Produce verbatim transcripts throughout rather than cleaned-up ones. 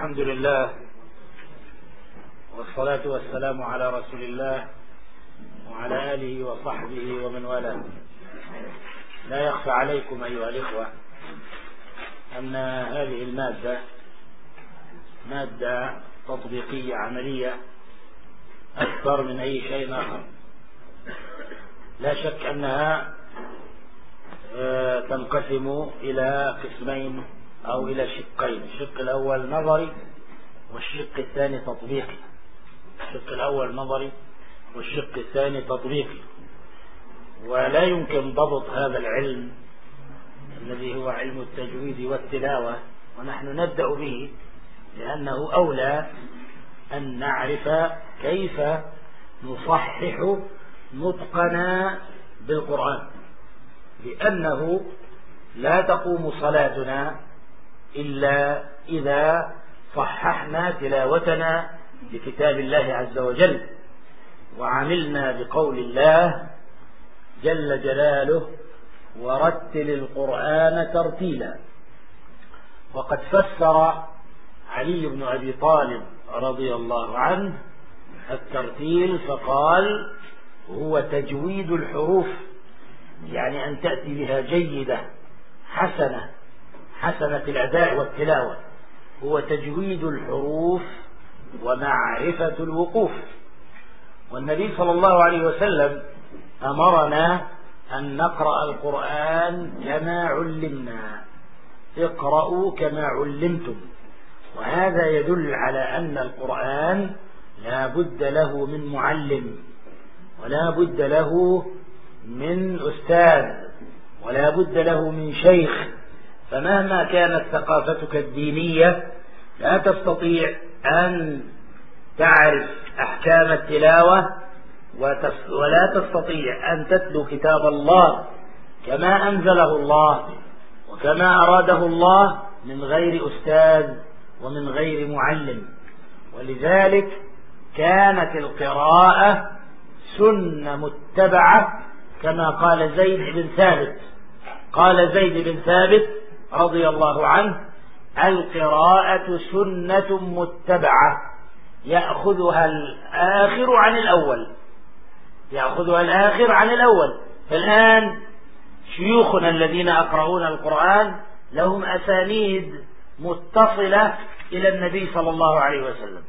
الحمد لله والصلاة والسلام على رسول الله وعلى آله وصحبه ومن والاه. لا يخفى عليكم أيها الإخوة أن هذه المادة مادة تطبيقية عملية أكثر من أي شيء آخر. لا شك أنها تنقسم إلى قسمين أو إلى شقين. الشق الأول نظري والشق الثاني تطبيقي. الشق الأول نظري والشق الثاني تطبيقي. ولا يمكن ضبط هذا العلم الذي هو علم التجويد والتلاوة ونحن نبدأ به لأنه أولى أن نعرف كيف نصحح نطقنا بالقرآن، لأنه لا تقوم صلاتنا إلا إذا صححنا تلاوتنا لكتاب الله عز وجل وعملنا بقول الله جل جلاله ورتل القرآن ترتيلا. وقد فسر علي بن أبي طالب رضي الله عنه الترتيل فقال هو تجويد الحروف، يعني أن تأتي بها جيدة حسنة حسنة الأداء والتلاوة. هو تجويد الحروف ومعرفة الوقوف. والنبي صلى الله عليه وسلم أمرنا أن نقرأ القرآن كما علمنا، اقرأوا كما علمتم. وهذا يدل على أن القرآن لا بد له من معلم ولا بد له من أستاذ ولا بد له من شيخ. فمهما كانت ثقافتك الدينية لا تستطيع أن تعرف أحكام التلاوة ولا تستطيع أن تتلو كتاب الله كما أنزله الله وكما أراده الله من غير أستاذ ومن غير معلم. ولذلك كانت القراءة سنة متبعة كما قال زيد بن ثابت. قال زيد بن ثابت رضي الله عنه القراءة سنة متبعة يأخذها الآخر عن الأول يأخذها الآخر عن الأول. فالآن شيوخنا الذين أقرؤون القرآن لهم أسانيد متصلة إلى النبي صلى الله عليه وسلم.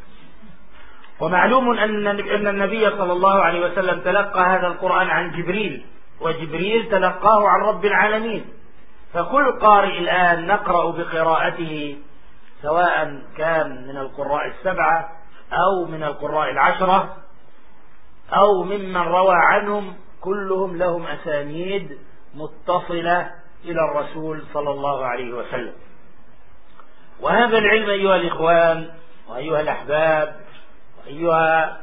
ومعلوم أن النبي صلى الله عليه وسلم تلقى هذا القرآن عن جبريل، وجبريل تلقاه عن رب العالمين. فكل قارئ الآن نقرأ بقراءته سواء كان من القراء السبعة أو من القراء العشرة أو ممن روى عنهم، كلهم لهم أسانيد متصلة إلى الرسول صلى الله عليه وسلم. وهذا العلم أيها الإخوان وأيها الأحباب وأيها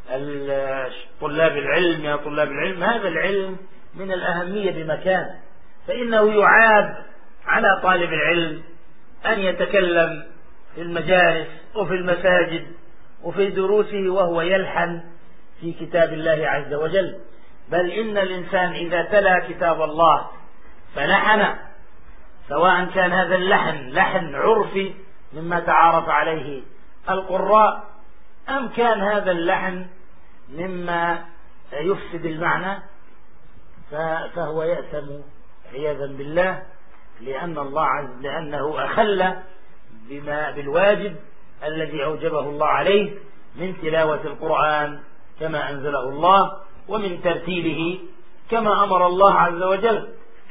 طلاب العلم يا طلاب العلم، هذا العلم من الأهمية بمكان. فإنه يعاب على طالب العلم أن يتكلم في المجالس وفي المساجد وفي دروسه وهو يلحن في كتاب الله عز وجل. بل إن الإنسان إذا تلا كتاب الله فلحن، سواء كان هذا اللحن لحن عرفي مما تعارف عليه القراء أم كان هذا اللحن مما يفسد المعنى، فهو يأثم عياذا بالله، لأن الله عز لأنه أخل بما بالواجب الذي أوجبه الله عليه من تلاوة القرآن كما أنزله الله ومن ترتيله كما أمر الله عز وجل.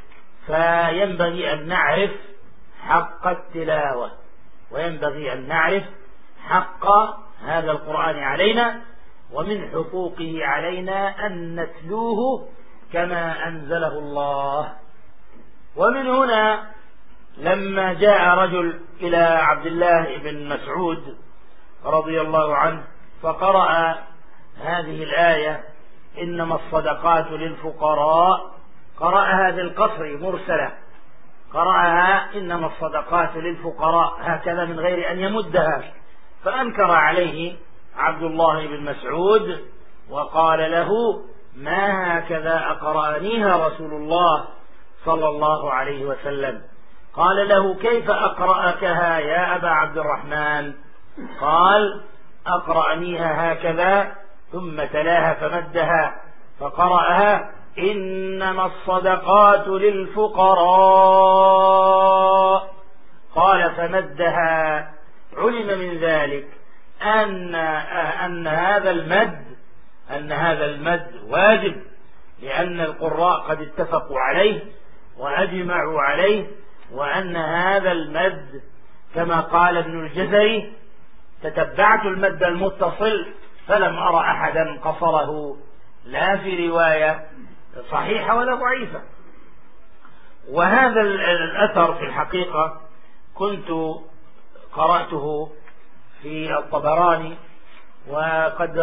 فينبغي أن نعرف حق التلاوة وينبغي أن نعرف حق هذا القرآن علينا، ومن حقوقه علينا أن نتلوه كما أنزله الله. ومن هنا لما جاء رجل إلى عبد الله بن مسعود رضي الله عنه فقرأ هذه الآية إنما الصدقات للفقراء، قرأها بالقصر مرسلة، قرأها إنما الصدقات للفقراء هكذا من غير أن يمدها. فأنكر عليه عبد الله بن مسعود وقال له ما هكذا أقرأنيها رسول الله صلى الله عليه وسلم. قال له كيف أقرأكها يا أبا عبد الرحمن؟ قال أقرأنيها هكذا ثم تلاها فمدها فقرأها إنما الصدقات للفقراء، قال فمدها. علم من ذلك أن أن هذا المد أن هذا المد واجب، لأن القراء قد اتفقوا عليه وأجمعوا عليه، وأن هذا المد كما قال ابن الجزري: تتبعت المد المتصل فلم أرى أحدا قصره، لا في رواية صحيحة ولا ضعيفة. وهذا الأثر في الحقيقة كنت قرأته في الطبراني، وقد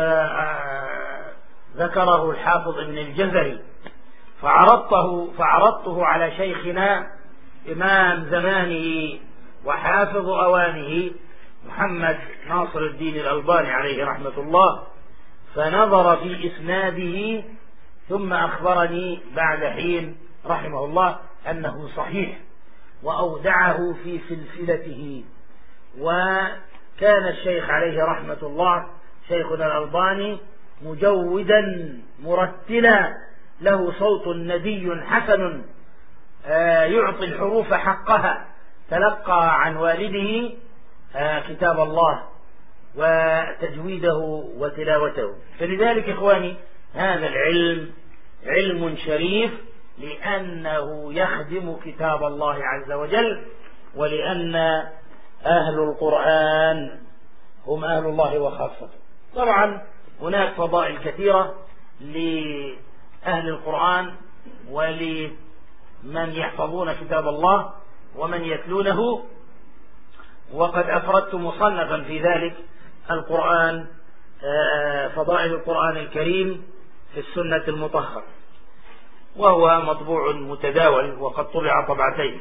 ذكره الحافظ ابن الجزري، فعرضته فعرضته على شيخنا إمام زمانه وحافظ أوانه محمد ناصر الدين الألباني عليه رحمة الله، فنظر في إسناده ثم أخبرني بعد حين رحمه الله أنه صحيح، وأودعه في سلسلته. وكان الشيخ عليه رحمة الله شيخنا الألباني مجودا مرتلا، له صوت ندي حسن يعطي الحروف حقها، تلقى عن والده كتاب الله وتجويده وتلاوته. فلذلك إخواني هذا العلم علم شريف، لأنه يخدم كتاب الله عز وجل، ولأن أهل القرآن هم أهل الله وخاصته. طبعا هناك فضائل كثيرة لأهل القرآن ولمن يحفظون كتاب الله ومن يتلونه، وقد أفردت مصنفا في ذلك القرآن فضائل القرآن الكريم في السنة المطهرة، وهو مطبوع متداول وقد طبع طبعتين.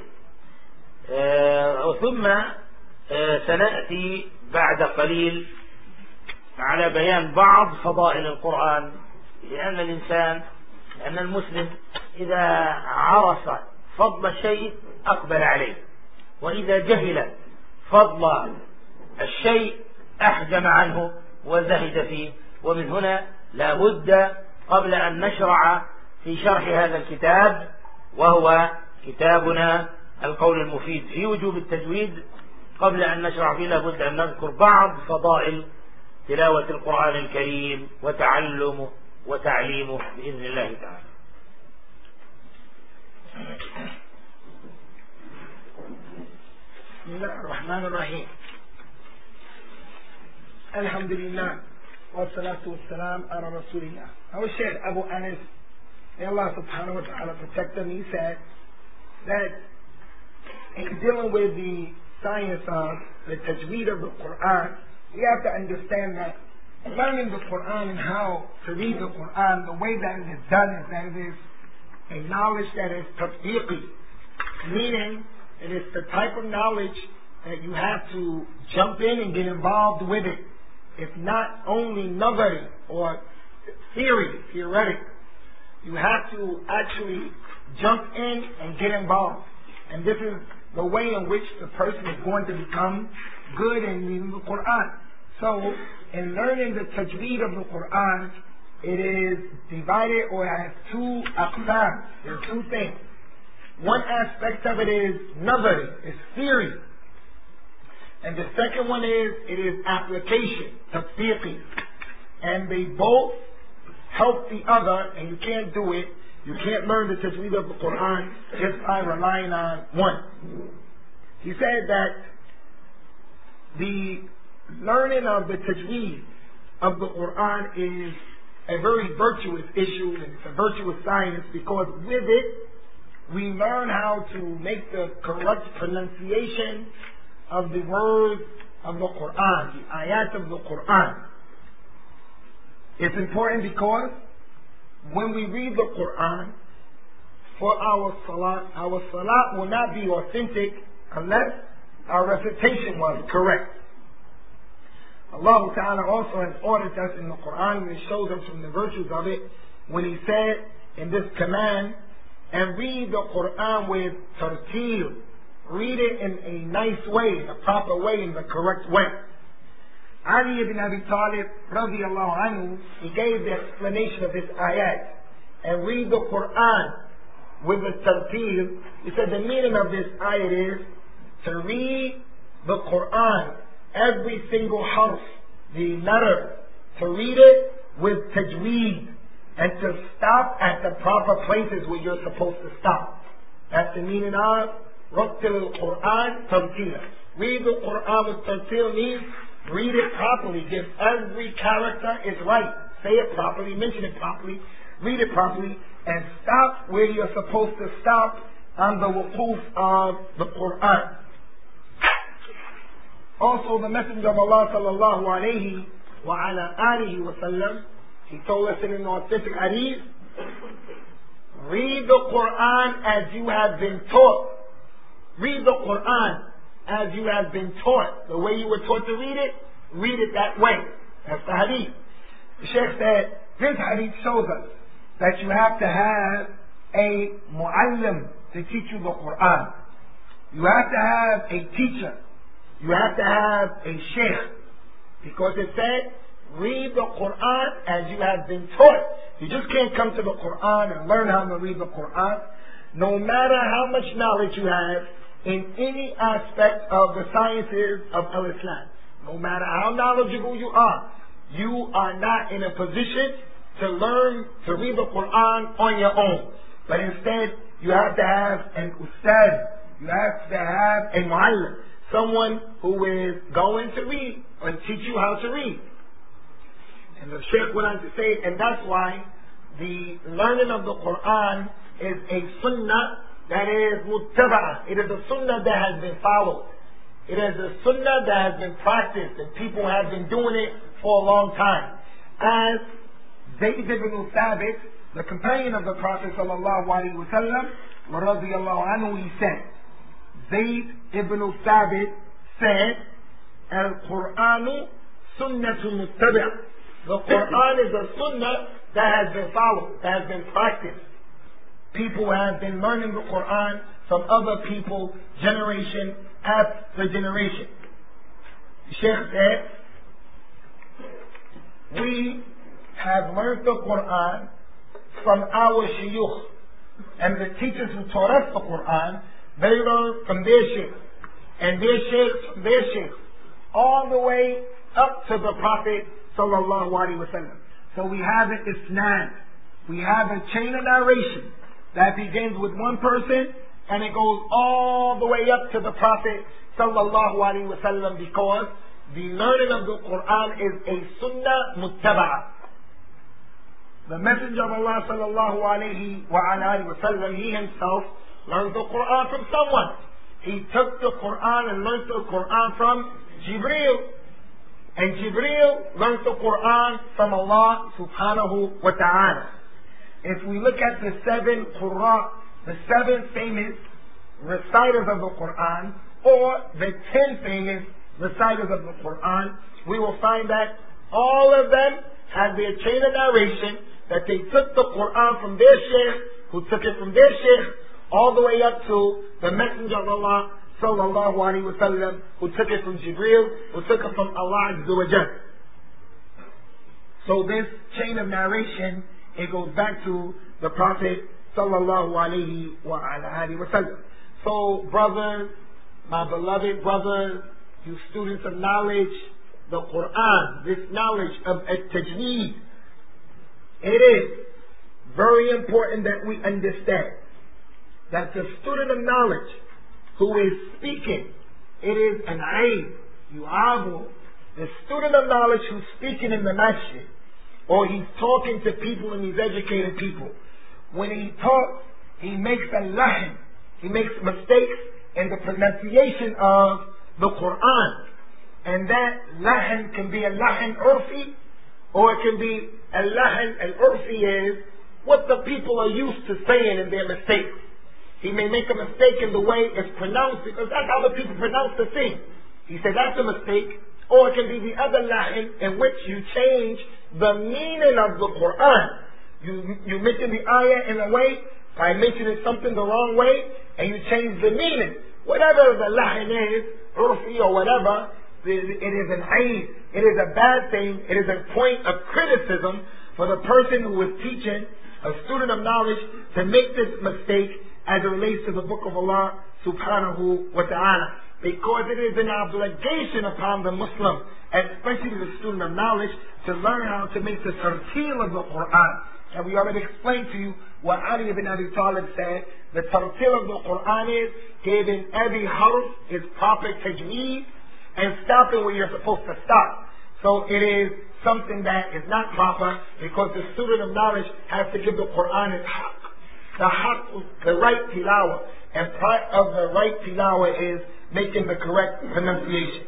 ثم سنأتي بعد قليل على بيان بعض فضائل القرآن، لأن الإنسان لأن المسلم إذا عرف فضل الشيء أقبل عليه، وإذا جهل فضل الشيء أحجم عنه وزهد فيه. ومن هنا لا بد قبل أن نشرع في شرح هذا الكتاب، وهو كتابنا القول المفيد في وجوب التجويد، قبل أن نشرع فيه لا بد أن نذكر بعض فضائل تلاوة القرآن الكريم وتعلمه وتعليمه بإذن الله تعالى. بسم الله الرحمن الرحيم. الحمد لله والصلاة والسلام على رسول الله. Our Sheikh Abu Anas, may Allah subhanahu wa ta'ala protect him, he said that in dealing with the science of the tajweed of the Quran, we have to understand that learning the Quran and how to read the Quran, the way that it is done is that it is a knowledge that is tatbiqi, meaning it is the type of knowledge that you have to jump in and get involved with it. It's not only nazari or theory, theoretic. You have to actually jump in and get involved. And this is the way in which the person is going to become good in reading the Quran. So, in learning the tajweed of the Quran, it is divided or has two aqsam. There are two things. One aspect of it is nazari, it's theory. And the second one is, it is application, tatbiqi. And they both help the other, and you can't do it. You can't learn the tajweed of the Quran just by relying on one. He said that the learning of the tajweed of the Quran is a very virtuous issue, and it's a virtuous science, because with it, we learn how to make the correct pronunciation of the words of the Quran, the ayat of the Quran. It's important because when we read the Quran for our salat, our salat will not be authentic unless our recitation was correct. Allah Ta'ala also has ordered us in the Quran, and it shows us from the virtues of it, when He said in this command, and read the Quran with tartil, read it in a nice way, in a proper way, in the correct way. Ali ibn Abi Talib radiallahu anhu, he gave the explanation of this ayat. And read the Quran with the tartil. He said the meaning of this ayat is to read the Quran, every single harf, the letter, to read it with tajweed, and to stop at the proper places where you're supposed to stop. That's the meaning of Rattil al-Quran tartila. Read the Quran with tartil means read it properly. Give every character its right. Say it properly, mention it properly, read it properly, and stop where you're supposed to stop on the wuquf of the Quran. Also, the Messenger of Allah sallallahu alayhi wa ala alihi wa sallam, he told us in an authentic hadith, read the Quran as you have been taught. Read the Quran as you have been taught. The way you were taught to read it, read it that way. That's the hadith. The Shaykh said, this hadith shows us that you have to have a mu'allim to teach you the Quran. You have to have a teacher. You have to have a shaykh. Because it said, read the Quran as you have been taught. You just can't come to the Quran and learn how to read the Quran. No matter how much knowledge you have in any aspect of the sciences of Al-Islam, no matter how knowledgeable you are, you are not in a position to learn to read the Quran on your own. But instead, you have to have an ustad. You have to have a mu'allim, someone who is going to read and teach you how to read. And the Shaykh went on to say, and that's why the learning of the Quran is a sunnah that is muttaba'ah. It is a sunnah that has been followed. It is a sunnah that has been practiced, and people have been doing it for a long time. As Zayd ibn Thabit, the companion of the Prophet sallallahu alaihi wasallam, radiyallahu anhu, he said, Zayd ibn Thabit said, Al-Qur'anu sunnatun muttabi'ah. The Quran is a sunnah that has been followed, that has been practiced. People have been learning the Quran from other people, generation after generation. The Shaykh said, we have learned the Quran from our shuyukh, and the teachers who taught us the Quran, they learned from their shaykh, and their shaykh from their shaykh, all the way up to the Prophet sallallahu alaihi wasallam. So we have an isnad, we have a chain of narration that begins with one person and it goes all the way up to the Prophet sallallahu alaihi wasallam, because the learning of the Quran is a sunnah muttaba'ah. The Messenger of Allah sallallahu alaihi wa alihi wasallam, he himself learned the Quran from someone. He took the Quran and learned the Quran from Jibreel. And Jibreel learned the Quran from Allah subhanahu wa ta'ala. If we look at the seven Qur'an, the seven famous reciters of the Quran, or the ten famous reciters of the Quran, we will find that all of them have their chain of narration, that they took the Quran from their shaykh, who took it from their shaykh, all the way up to the Messenger of Allah sallallahu alaihi wasallam, who took it from Jibreel, who took it from Allah azza wa jal. So this chain of narration, it goes back to the Prophet sallallahu alaihi wa alihi wasallam. So brothers, my beloved brothers, you students of knowledge, the Quran, this knowledge of at-tajweed, it is very important that we understand that the student of knowledge who is speaking, it is an aid, yu'abu, the student of knowledge who's speaking in the masjid, or he's talking to people and he's educating people. When he talks, he makes a lahan, he makes mistakes in the pronunciation of the Quran. And that lahan can be a lahan urfi, or it can be a lahan al-urfi, is what the people are used to saying in their mistakes. He may make a mistake in the way it's pronounced, because that's how the people pronounce the thing. He said that's a mistake. Or it can be the other lahan in which you change the meaning of the Quran. You, you mention the ayah in a way by mentioning something the wrong way, and you change the meaning. Whatever the lahan is, urfi or whatever, it is an aid, it is a bad thing, it is a point of criticism for the person who is teaching, a student of knowledge, to make this mistake as it relates to the Book of Allah subhanahu wa ta'ala. Because it is an obligation upon the Muslim, especially the student of knowledge, to learn how to make the tartil of the Quran. And we already explained to you what Ali ibn Abi Talib said. The tartil of the Quran is giving every harf its proper tajweed and stopping where you're supposed to stop. So it is something that is not proper, because the student of knowledge has to give the Quran its haqq. The haqq, the right tilawah. And part of the right tilawah is making the correct pronunciation.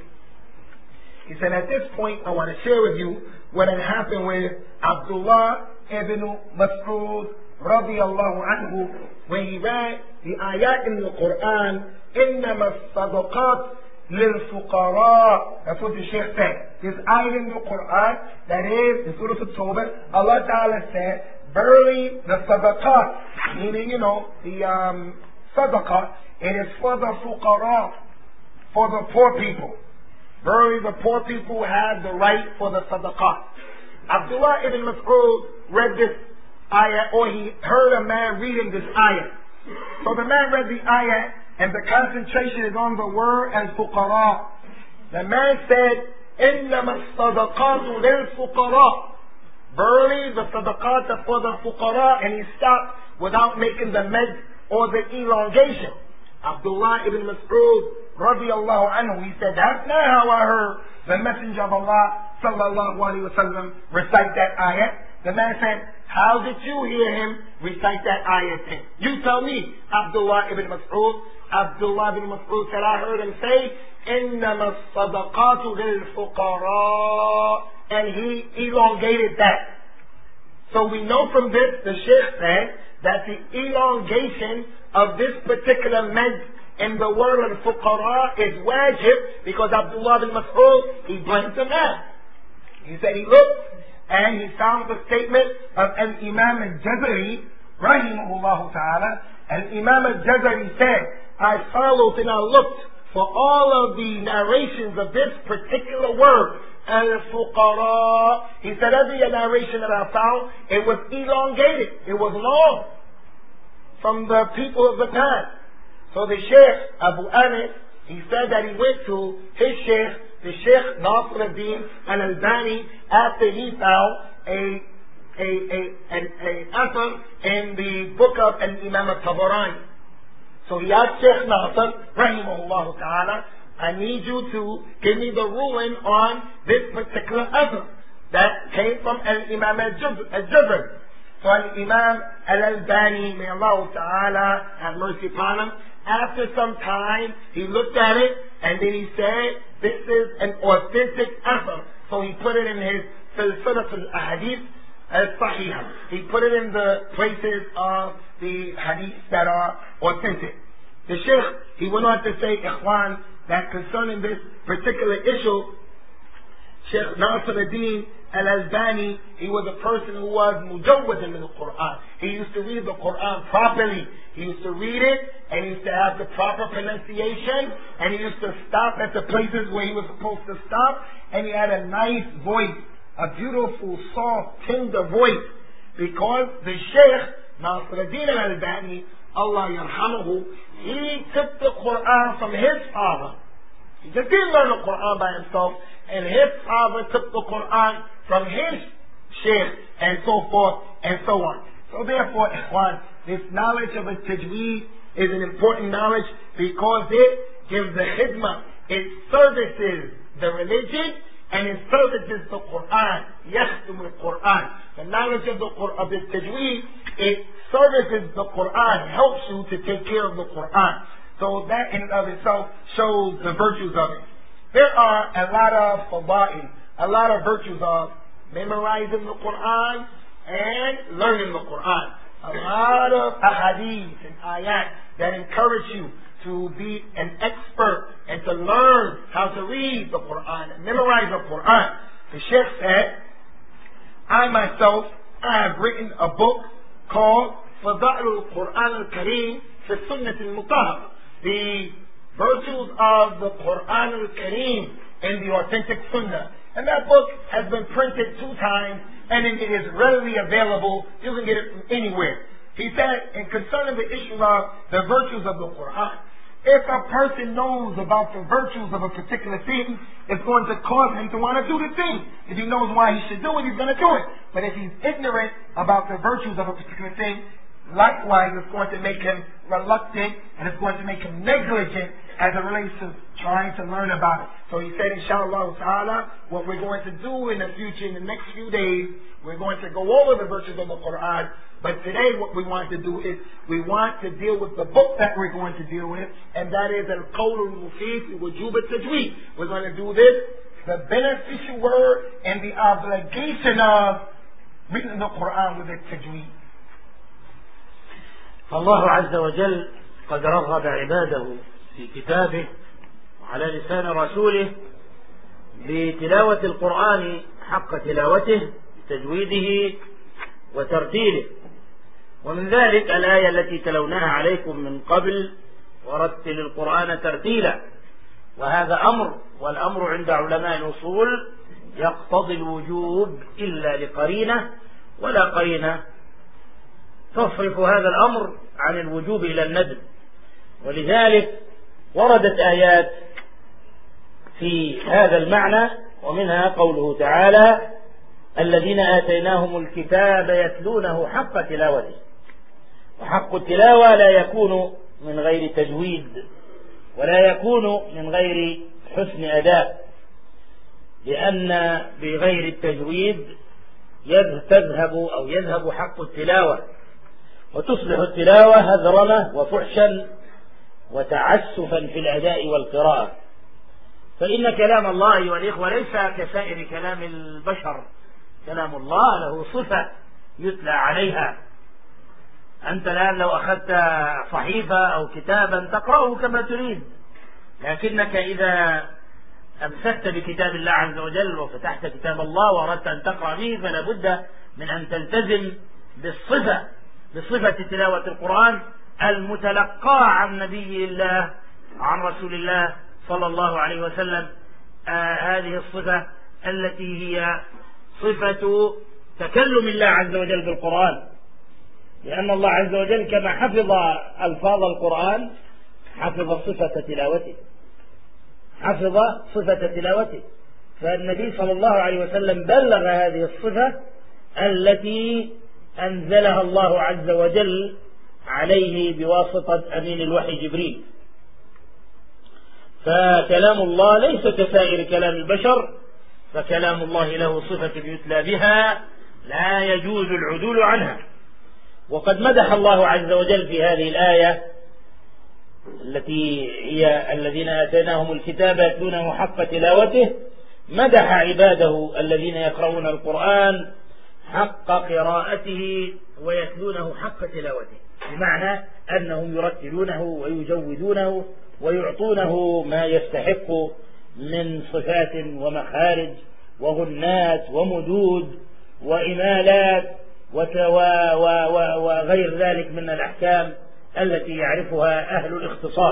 He said, at this point, I want to share with you what had happened with Abdullah ibn Mas'ud radiyallahu anhu, when he read the ayat in the Quran, إِنَّمَا الصَّدَقَاتِ لِلْفُقَرَاءِ. That's what the Shaykh said. This ayat in the Quran, that is, in Surah At-Tawbah, Allah Ta'ala said, verily the sadaqat, meaning, you know, the um, sadaqah, it is for the fuqara, for the poor people. Verily the poor people have the right for the sadaqah. Abdullah ibn Mas'ud read this ayah, or he heard a man reading this ayah. So the man read the ayah, and the concentration is on the word al-fuqara. The man said, إِنَّمَا الصَّدَقَاتُ لِلْفُقَرَاءِ. Verily the sadaqat are for the fuqara, and he stopped without making the med or the elongation. Abdullah ibn Mas'ud radiyallahu anhu, he said, that's not how I heard the Messenger of Allah sallallahu alayhi wa sallam recite that ayat. The man said, how did you hear him recite that ayat then? You tell me. Abdullah ibn Mas'ud, Abdullah ibn Mas'ud said, I heard him say, إِنَّمَا الصَّدَقَاتُ لِلْفُقَرَاءِ, and he elongated that. So we know from this, the Shaykh said, that the elongation of this particular med in the word al-fuqara is wajib, because Abdullah bin Mas'ud, he blanked the man. He said he looked and he found the statement of Al-Imam al-Jazari, rahimahullah ta'ala, and Imam al-Jazari said, I followed and I looked for all of the narrations of this particular word, al-fuqara. He said every narration that I found, it was elongated, it was long from the people of the time. So the Shaykh Abu Anis, he said that he went to his Shaykh, the Shaykh Nasruddin al-Albani, after he found a a a an a author in the book of Al-Imam al-Tabarani. So he asked Shaykh Nasr, rahimahullah ta'ala, I need you to give me the ruling on this particular author that came from Al-Imam al-Jazari. So Al-Imam al-Albani, may Allah ta'ala have mercy upon him, after some time, he looked at it, and then he said, this is an authentic author. So he put it in his Silsilat al-Ahadith al-Sahihah. He put it in the places of the hadiths that are authentic. The Shaykh, he went on to say, Ikhwan, that concerning this particular issue, Shaykh Nasruddin al-Albani, he was a person who was mujawwidin in the Quran. He used to read the Quran properly. He used to read it, and he used to have the proper pronunciation, and he used to stop at the places where he was supposed to stop, and he had a nice voice, a beautiful, soft, tender voice, because the Shaykh Nasruddin al-Albani, Allah yarhamahu, he took the Quran from his father. He just didn't learn the Quran by himself, and his father took the Quran from his Shaykh, and so forth, and so on. So therefore, Ikhwan, this knowledge of a tajweed is an important knowledge, because it gives the khidmah, it services the religion, and it services the Quran. Yakhtum al-Quran. The knowledge of the Quran, of the tajweed, it services the Quran, helps you to take care of the Quran. So that in and of itself shows the virtues of it. There are a lot of fada'i, a lot of virtues of memorizing the Quran and learning the Quran. A lot of ahadith and ayat that encourage you to be an expert and to learn how to read the Quran and memorize the Quran. The Shaykh said, I myself, I have written a book called Fada'il al-Quran al-Kareem fi Sunnat al-Mutahhara. The virtues of the Quran al-Kareem in the authentic Sunnah. And that book has been printed two times, and it is readily available. You can get it from anywhere. He said, and concerning the issue of the virtues of the Quran, if a person knows about the virtues of a particular thing, it's going to cause him to want to do the thing. If he knows why he should do it, he's going to do it. But if he's ignorant about the virtues of a particular thing, likewise it's going to make him reluctant, and it's going to make him negligent as it relates to trying to learn about it. So he said, inshallah ta'ala, what we're going to do in the future, in the next few days, we're going to go over the virtues of the Quran. But today what we want to do is we want to deal with the book that we're going to deal with, and that is Al-Qawl al-Mufid fi Wujub al-Tajweed. We're going to do this, the beneficial word and the obligation of reading the Quran with the Tajweed. الله عز وجل قد رغب عباده في كتابه وعلى لسان رسوله بتلاوة القرآن حق تلاوته بتجويده وترتيله. ومن ذلك الآية التي تلوناها عليكم من قبل: ورتل القرآن ترتيلا. وهذا أمر، والأمر عند علماء الأصول يقتضي الوجوب إلا لقرينة، ولا قرينة تصرف هذا الأمر عن الوجوب إلى الندب. ولذلك وردت آيات في هذا المعنى، ومنها قوله تعالى: الذين آتيناهم الكتاب يتلونه حق تلاوته. وحق التلاوة لا يكون من غير تجويد، ولا يكون من غير حسن أداء، لأن بغير التجويد تذهب أو يذهب حق التلاوة، وتصبح التلاوة هذرمة وفحشا وتعسفا في الأداء والقراءة. فإن كلام الله أيها الإخوة ليس كسائر كلام البشر. كلام الله له صفة يتلى عليها. أنت الآن لو أخذت صحيفة أو كتابا تقرأه كما تريد، لكنك إذا أمسكت بكتاب الله عز وجل وفتحت كتاب الله وأردت أن تقرأ به فلا بد من أن تلتزم بالصفة بصفة تلاوة القرآن المتلقى عن نبي الله، عن رسول الله صلى الله عليه وسلم. آه هذه الصفة التي هي صفة تكلم الله عز وجل بالقرآن، لأن الله عز وجل كما حفظ ألفاظ القرآن حفظ صفة تلاوته، حفظ صفة تلاوته. فالنبي صلى الله عليه وسلم بلغ هذه الصفة التي أنزلها الله عز وجل عليه بواسطة أمين الوحي جبريل. فكلام الله ليس كسائر كلام البشر، فكلام الله له صفة يتلى بها لا يجوز العدول عنها. وقد مدح الله عز وجل في هذه الآية التي هي الذين آتيناهم الكتاب يتلونه حق تلاوته، مدح عباده الذين يقرؤون القرآن حق قراءته ويتلونه حق تلاوته، بمعنى أنهم يرتلونه ويجودونه ويعطونه ما يستحق من صفات ومخارج وغنات ومدود وإمالات وغير ذلك من الأحكام التي يعرفها أهل الاختصاص.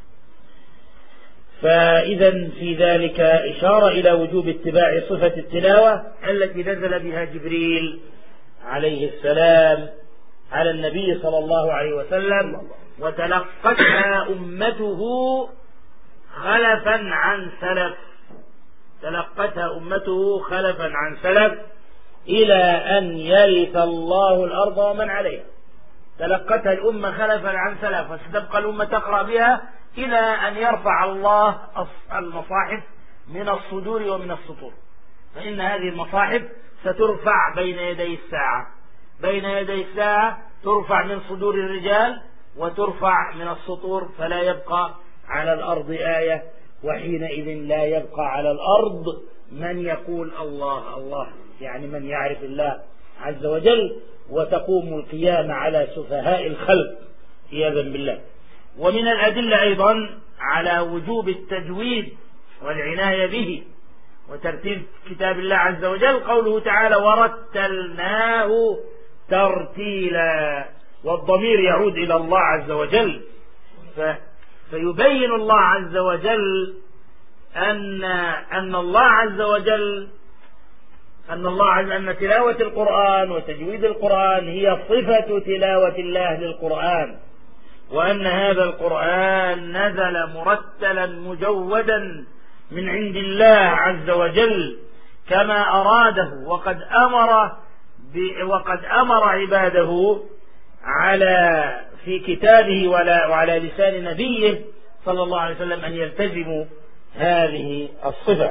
فإذا في ذلك إشارة إلى وجوب اتباع صفة التلاوة التي نزل بها جبريل عليه السلام على النبي صلى الله عليه وسلم، وتلقتها أمته خلفا عن سلف، تلقتها أمته خلفا عن سلف إلى أن يرث الله الأرض ومن عليها. تلقتها الأمة خلفا عن سلف، وستبقى الأمة تقرأ بها إلى أن يرفع الله المصاحف من الصدور ومن السطور. فإن هذه المصاحف سترفع بين يدي الساعة، بين يدي الساعة ترفع من صدور الرجال وترفع من السطور، فلا يبقى على الأرض آية، وحينئذ لا يبقى على الأرض من يقول الله الله، يعني من يعرف الله عز وجل، وتقوم القيامة على سفهاء الخلق عياذا بالله. ومن الأدلة أيضا على وجوب التجويد والعناية به وترتيب كتاب الله عز وجل قوله تعالى: ورتلناه ترتيلا، والضمير يعود إلى الله عز وجل. فيبين الله عز وجل أن أن الله عز وجل أن الله عز أن تلاوة القرآن وتجويد القرآن هي صفة تلاوة الله للقرآن، وأن هذا القرآن نزل مرتلا مجودا من عند الله عز وجل كما أراده، وقد أمر وقد أمر عباده على في كتابه وعلى لسان نبيه صلى الله عليه وسلم أن يلتزموا هذه الصفة.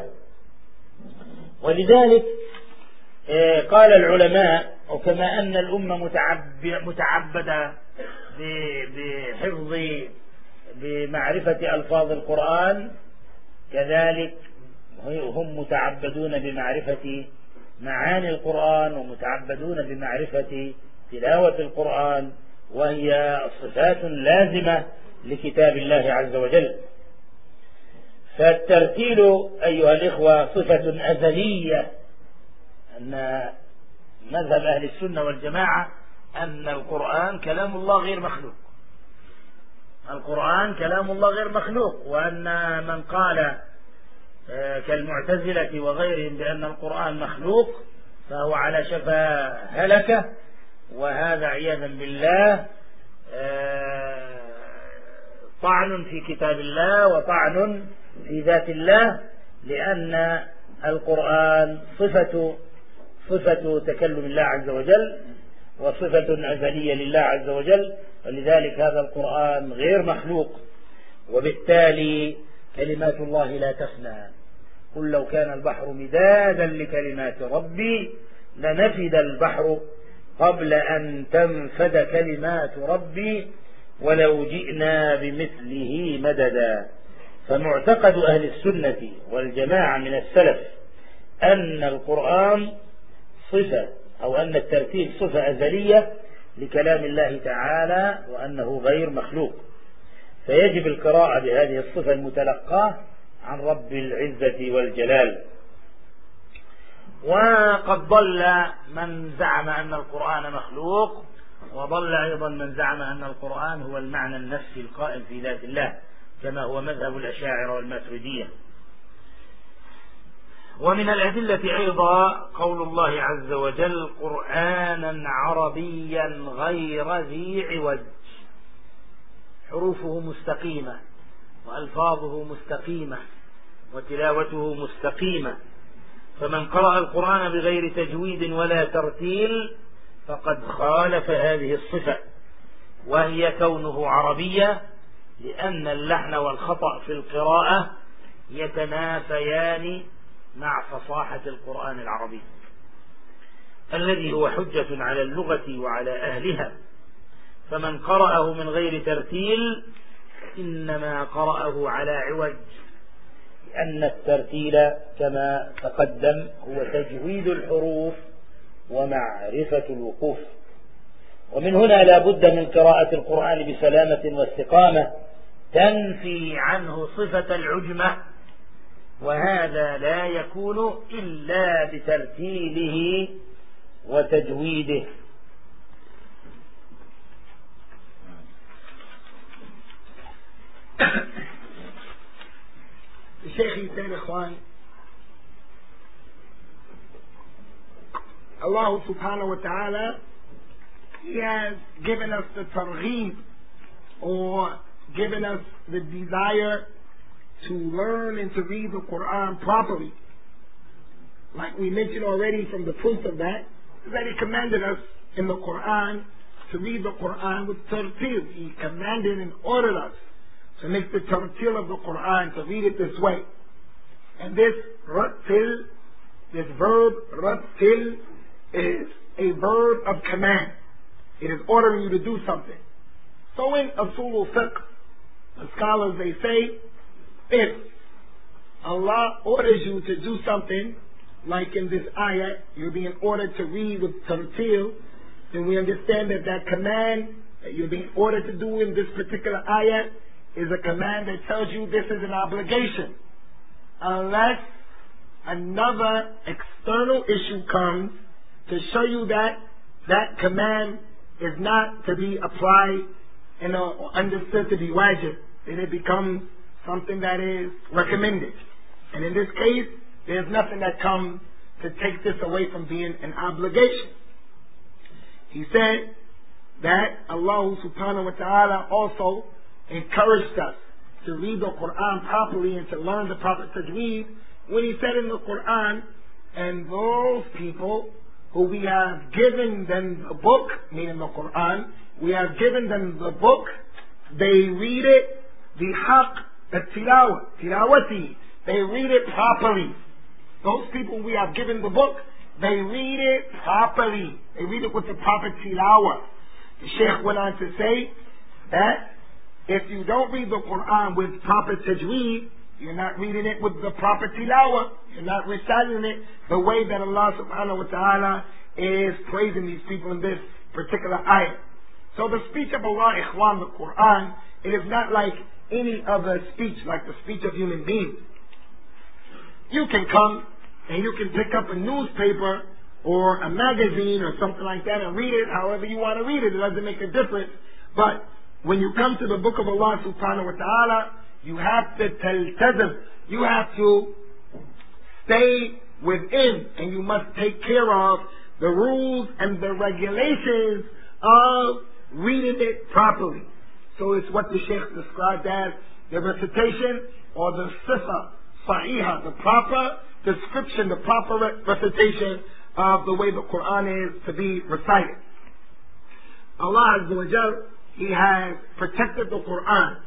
ولذلك قال العلماء: وكما أن الأمة متعبدة بحفظ بمعرفة ألفاظ القرآن، كذلك هم متعبدون بمعرفة معاني القرآن ومتعبدون بمعرفة تلاوة القرآن، وهي صفات لازمة لكتاب الله عز وجل. فالترتيل أيها الإخوة صفة أزلية، أن مذهب أهل السنة والجماعة أن القرآن كلام الله غير مخلوق، القرآن كلام الله غير مخلوق، وأن من قال كالمعتزلة وغيرهم بأن القرآن مخلوق فهو على شفا هلكة، وهذا عياذا بالله طعن في كتاب الله وطعن في ذات الله، لأن القرآن صفة صفة تكلم الله عز وجل وصفة أزلية لله عز وجل، ولذلك هذا القرآن غير مخلوق، وبالتالي كلمات الله لا تفنى. قل لو كان البحر مدادا لكلمات ربي لنفد البحر قبل أن تنفد كلمات ربي ولو جئنا بمثله مددا. فمعتقد أهل السنة والجماعة من السلف أن القرآن صفة أو أن الترتيب صفة أزلية لكلام الله تعالى، وأنه غير مخلوق، فيجب القراءة بهذه الصفة المتلقاة عن رب العزة والجلال. وقد ضل من زعم أن القرآن مخلوق، وضل أيضا من زعم أن القرآن هو المعنى النفسي القائم في ذات الله، كما هو مذهب الأشاعرة والماتريدية. ومن الأدلة أيضا قول الله عز وجل: قرآنا عربيا غير ذي عوج، حروفه مستقيمة وألفاظه مستقيمة وتلاوته مستقيمة، فمن قرأ القرآن بغير تجويد ولا ترتيل فقد خالف هذه الصفة، وهي كونه عربية، لأن اللحن والخطأ في القراءة يتنافيان مع فصاحة القرآن العربي الذي هو حجة على اللغة وعلى أهلها. فمن قرأه من غير ترتيل إنما قرأه على عوج، لأن الترتيل كما تقدم هو تجويد الحروف ومعرفة الوقوف. ومن هنا لا بد من قراءة القرآن بسلامة واستقامة تنفي عنه صفة العجمة، وهذا لا يكون إلا بترتيله وتجويده. الشيخ يسأل إخوان: Allah subhanahu wa ta'ala, He has given us the targheeb, or given us the desire to learn and to read the Quran properly. Like we mentioned already, from the proof of that is that He commanded us in the Quran to read the Quran with tartil. He commanded and ordered us to make the tartil of the Quran, to read it this way. And this rattil, this verb rattil, is a verb of command. It is ordering you to do something. So in Usul al-Fiqh, the scholars, they say, if Allah orders you to do something, like in this ayah, you're being ordered to read with tartil, then we understand that that command that you're being ordered to do in this particular ayah is a command that tells you this is an obligation. Unless another external issue comes to show you that that command is not to be applied and or understood to be wajib, then it becomes something that is recommended. And in this case, there's nothing that comes to take this away from being an obligation. He said that Allah subhanahu wa ta'ala also encouraged us to read the Quran properly and to learn the proper tajweed when he said in the Quran, and those people who we have given them the book, meaning the Quran, we have given them the book, they read it, the haqq, the tilawah, tilawati, they read it properly. Those people we have given the book, they read it properly. They read it with the proper tilawah. The Shaykh went on to say that if you don't read the Quran with proper tajweed, you're not reading it with the proper tilawah. You're not reciting it the way that Allah subhanahu wa ta'ala is praising these people in this particular ayah. So the speech of Allah, ikhwan, the Quran, it is not like any other speech, like the speech of human beings. You can come and you can pick up a newspaper or a magazine or something like that and read it however you want to read it. It doesn't make a difference. But when you come to the book of Allah subhanahu wa ta'ala, you have to taltazam. You have to stay within, and you must take care of the rules and the regulations of reading it properly. So it's what the Shaykh described as the recitation or the sifa sahiha, the proper description, the proper recitation of the way the Quran is to be recited. Allah Azza wa Jal, He has protected the Quran.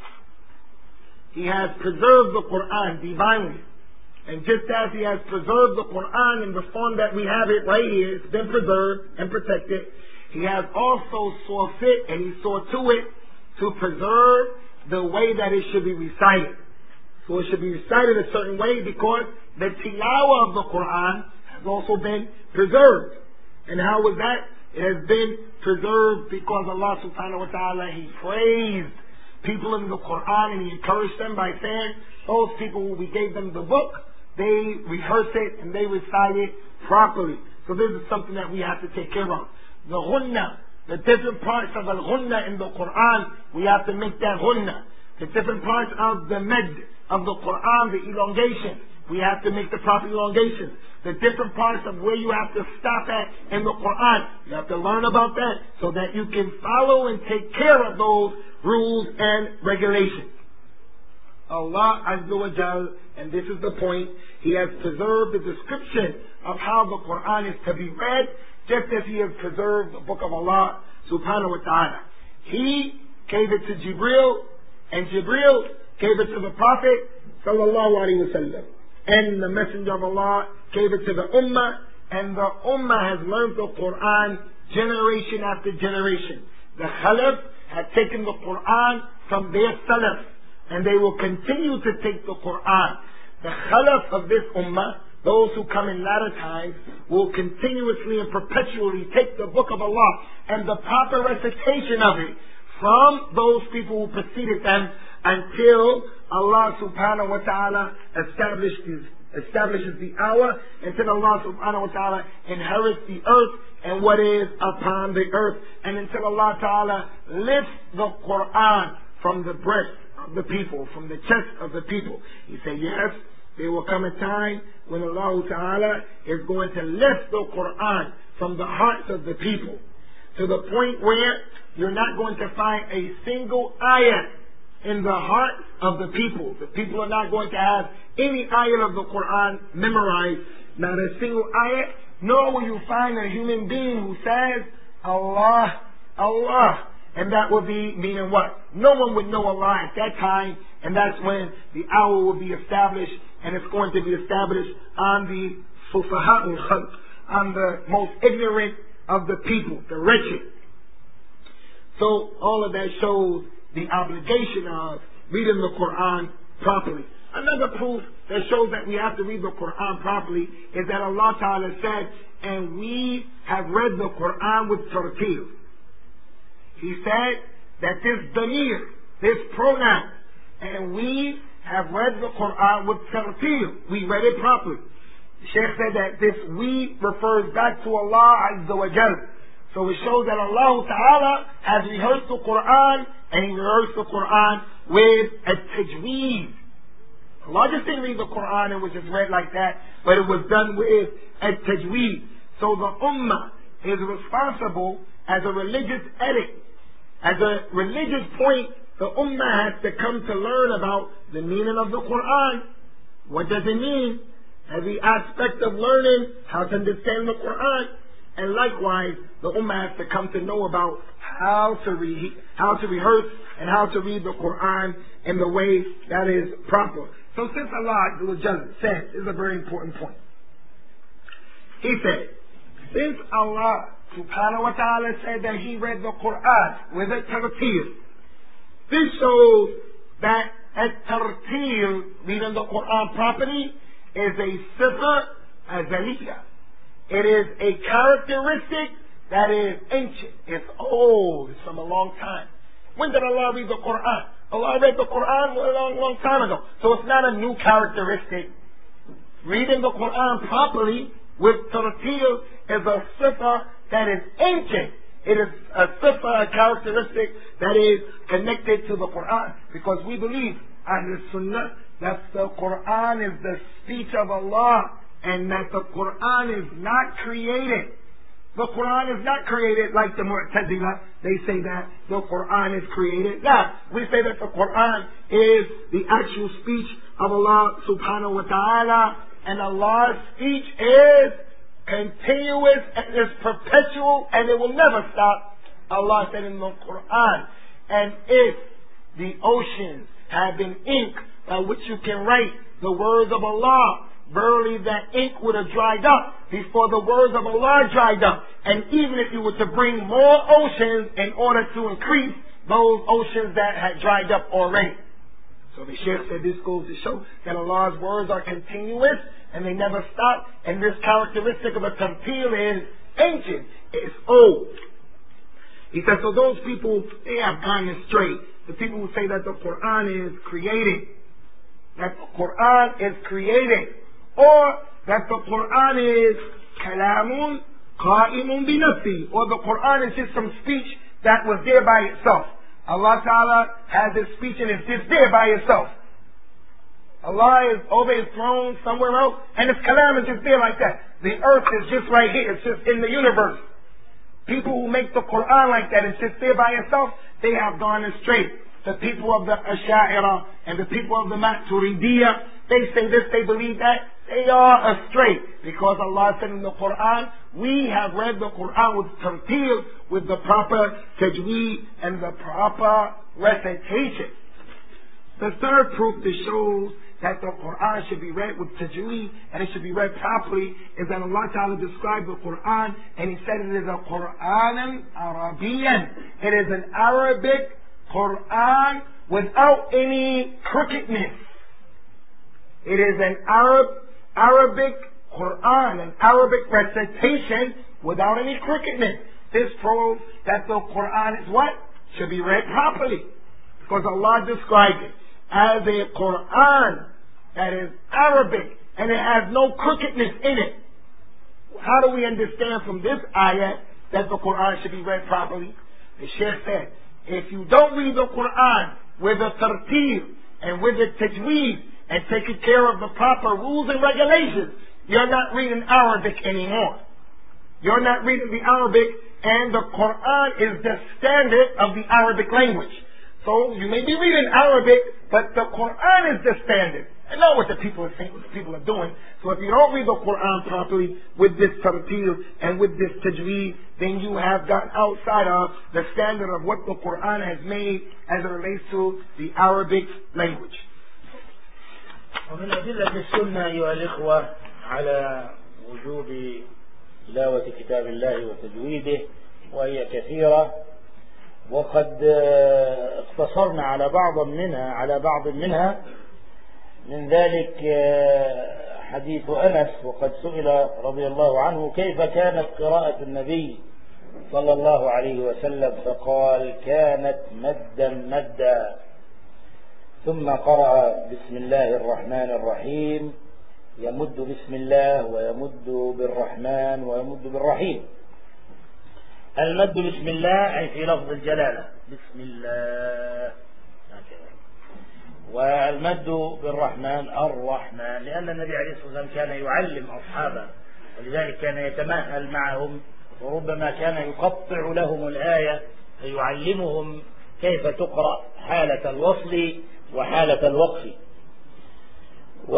He has preserved the Quran divinely. And just as He has preserved the Quran in the form that we have it right here, it's been preserved and protected, He has also saw fit and He saw to it to preserve the way that it should be recited. So it should be recited a certain way because the tilawah of the Quran has also been preserved. And how was that? It has been preserved because Allah subhanahu wa ta'ala, He praised people in the Quran and He encouraged them by saying, those people who we gave them the book, they rehearse it and they recite it properly. So this is something that we have to take care of. The ghunna, the different parts of al-ghunna in the Quran, we have to make that ghunna. The different parts of the med of the Quran, the elongation, we have to make the proper elongation. The different parts of where you have to stop at in the Quran, you have to learn about that so that you can follow and take care of those rules and regulations. Allah Azza wa Jal, and this is the point, He has preserved the description of how the Quran is to be read, just as He has preserved the book of Allah subhanahu wa ta'ala. He gave it to Jibreel, and Jibreel gave it to the Prophet sallallahu alaihi wasallam. And the Messenger of Allah gave it to the Ummah, and the Ummah has learned the Quran generation after generation. The Khalaf have taken the Quran from their Salaf, and they will continue to take the Quran. The Khalaf of this Ummah, those who come in latter times, will continuously and perpetually take the book of Allah and the proper recitation of it from those people who preceded them until Allah subhanahu wa ta'ala establishes, establishes the hour, until Allah subhanahu wa ta'ala inherits the earth and what is upon the earth, and until Allah ta'ala lifts the Quran from the breast of the people, from the chest of the people. He said, yes, there will come a time when Allah ta'ala is going to lift the Quran from the hearts of the people to the point where you're not going to find a single ayah in the heart of the people. The people are not going to have any ayah of the Quran memorized, not a single ayah, nor will you find a human being who says, Allah, Allah. And that will be meaning what? No one would know Allah at that time, and that's when the hour will be established, and it's going to be established on the sufaha'ul khalq, on the most ignorant of the people, the wretched. So all of that shows the obligation of reading the Quran properly. Another proof that shows that we have to read the Quran properly is that Allah Ta'ala said, and we have read the Quran with tartil. He said that this damir, this pronoun, and we have read the Quran with tartil. We read it properly. The Shaykh said that this we refers back to Allah Azza wa Jal. So it shows that Allah Ta'ala has rehearsed the Quran, and He rehearsed the Quran with a tajweed. Allah just didn't read the Quran and was just read like that, but it was done with a tajweed. So the ummah is responsible as a religious edict, as a religious point. The ummah has to come to learn about the meaning of the Quran. What does it mean? Every aspect of learning how to understand the Quran. And likewise, the ummah has to come to know about how to read, how to rehearse, and how to read the Quran in the way that is proper. So since Allah said, this is a very important point. He said, since Allah subhanahu wa ta'ala said that He read the Quran with a tartil, this shows that a tartil, reading the Quran properly, is a sifa azaliyah. It is a characteristic that is ancient. It's old. It's from a long time. When did Allah read the Quran? Allah read the Quran a long, long time ago. So it's not a new characteristic. Reading the Quran properly with tartil is a sifa that is ancient. It is a sifa, a characteristic that is connected to the Quran. Because we believe, Ahl Sunnah, that the Quran is the speech of Allah and that the Quran is not created. The Quran is not created like the Mu'tazila. They say that the Quran is created. No, we say that the Quran is the actual speech of Allah subhanahu wa ta'ala, and Allah's speech is continuous and is perpetual and it will never stop. Allah said in the Quran, and if the oceans have been ink by which you can write the words of Allah, verily that ink would have dried up before the words of Allah dried up. And even if you were to bring more oceans in order to increase those oceans that had dried up already. So the Shaykh said this goes to show that Allah's words are continuous and they never stop. And this characteristic of a tartil is ancient. It's old. He said, so those people, they have gone astray. The people who say that the Quran is created, that the Quran is created, or that the Quran is kalamun qa'imun bi nafsi, or the Quran is just some speech that was there by itself. Allah Ta'ala has His speech and it's just there by itself. Allah is over His throne somewhere else and His kalam is just there like that. The earth is just right here. It's just in the universe. People who make the Quran like that, it's just there by itself, they have gone astray. The people of the Asha'ira and the people of the Maturidiyah, they say this, they believe that. They are astray. Because Allah said in the Quran, we have read the Quran with tartil, with the proper tajweed and the proper recitation. The third proof that shows that the Quran should be read with tajweed and it should be read properly is that Allah Ta'ala described the Quran and He said it is a Quran Arabian. It is an Arabic Quran without any crookedness. It is an Arab, Arabic Quran, an Arabic recitation without any crookedness. This proves that the Quran is what? Should be read properly. Because Allah described it as a Quran that is Arabic and it has no crookedness in it. How do we understand from this ayat that the Quran should be read properly? The Shaykh said, if you don't read the Quran with a tartil and with a tajweed and taking care of the proper rules and regulations, you're not reading Arabic anymore. You're not reading the Arabic, and the Quran is the standard of the Arabic language. So you may be reading Arabic, but the Quran is the standard. And not what the people are saying, what the people are doing. So if you don't read the Quran properly with this tartil and with this tajweed, then you have gotten outside of the standard of what the Quran has made as it relates to the Arabic language. ومن أدلة السنة أيها الإخوة على وجوب تلاوة كتاب الله وتجويده وهي كثيرة، وقد اقتصرنا على بعض منها على بعض منها من ذلك حديث أنس، وقد سئل رضي الله عنه كيف كانت قراءة النبي صلى الله عليه وسلم، فقال كانت مدا مدا، ثم قرأ بسم الله الرحمن الرحيم، يمد بسم الله ويمد بالرحمن ويمد بالرحيم. المد بسم الله أي في لفظ الجلالة، بسم الله، والمد بالرحمن الرحمن، لأن النبي عليه الصلاة والسلام كان يعلم أصحابه، ولذلك كان يتمهل معهم، وربما كان يقطع لهم الآية فيعلمهم كيف تقرأ حالة الوصل وحالة الوقف. و...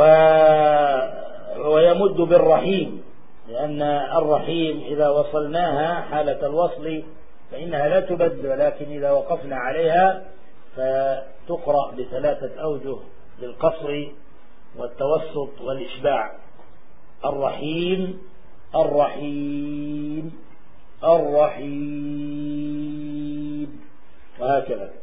ويمد بالرحيم، لأن الرحيم إذا وصلناها حالة الوصل فإنها لا تبد، ولكن إذا وقفنا عليها فتقرأ بثلاثة أوجه للقصر والتوسط والإشباع: الرحيم الرحيم الرحيم، وهكذا.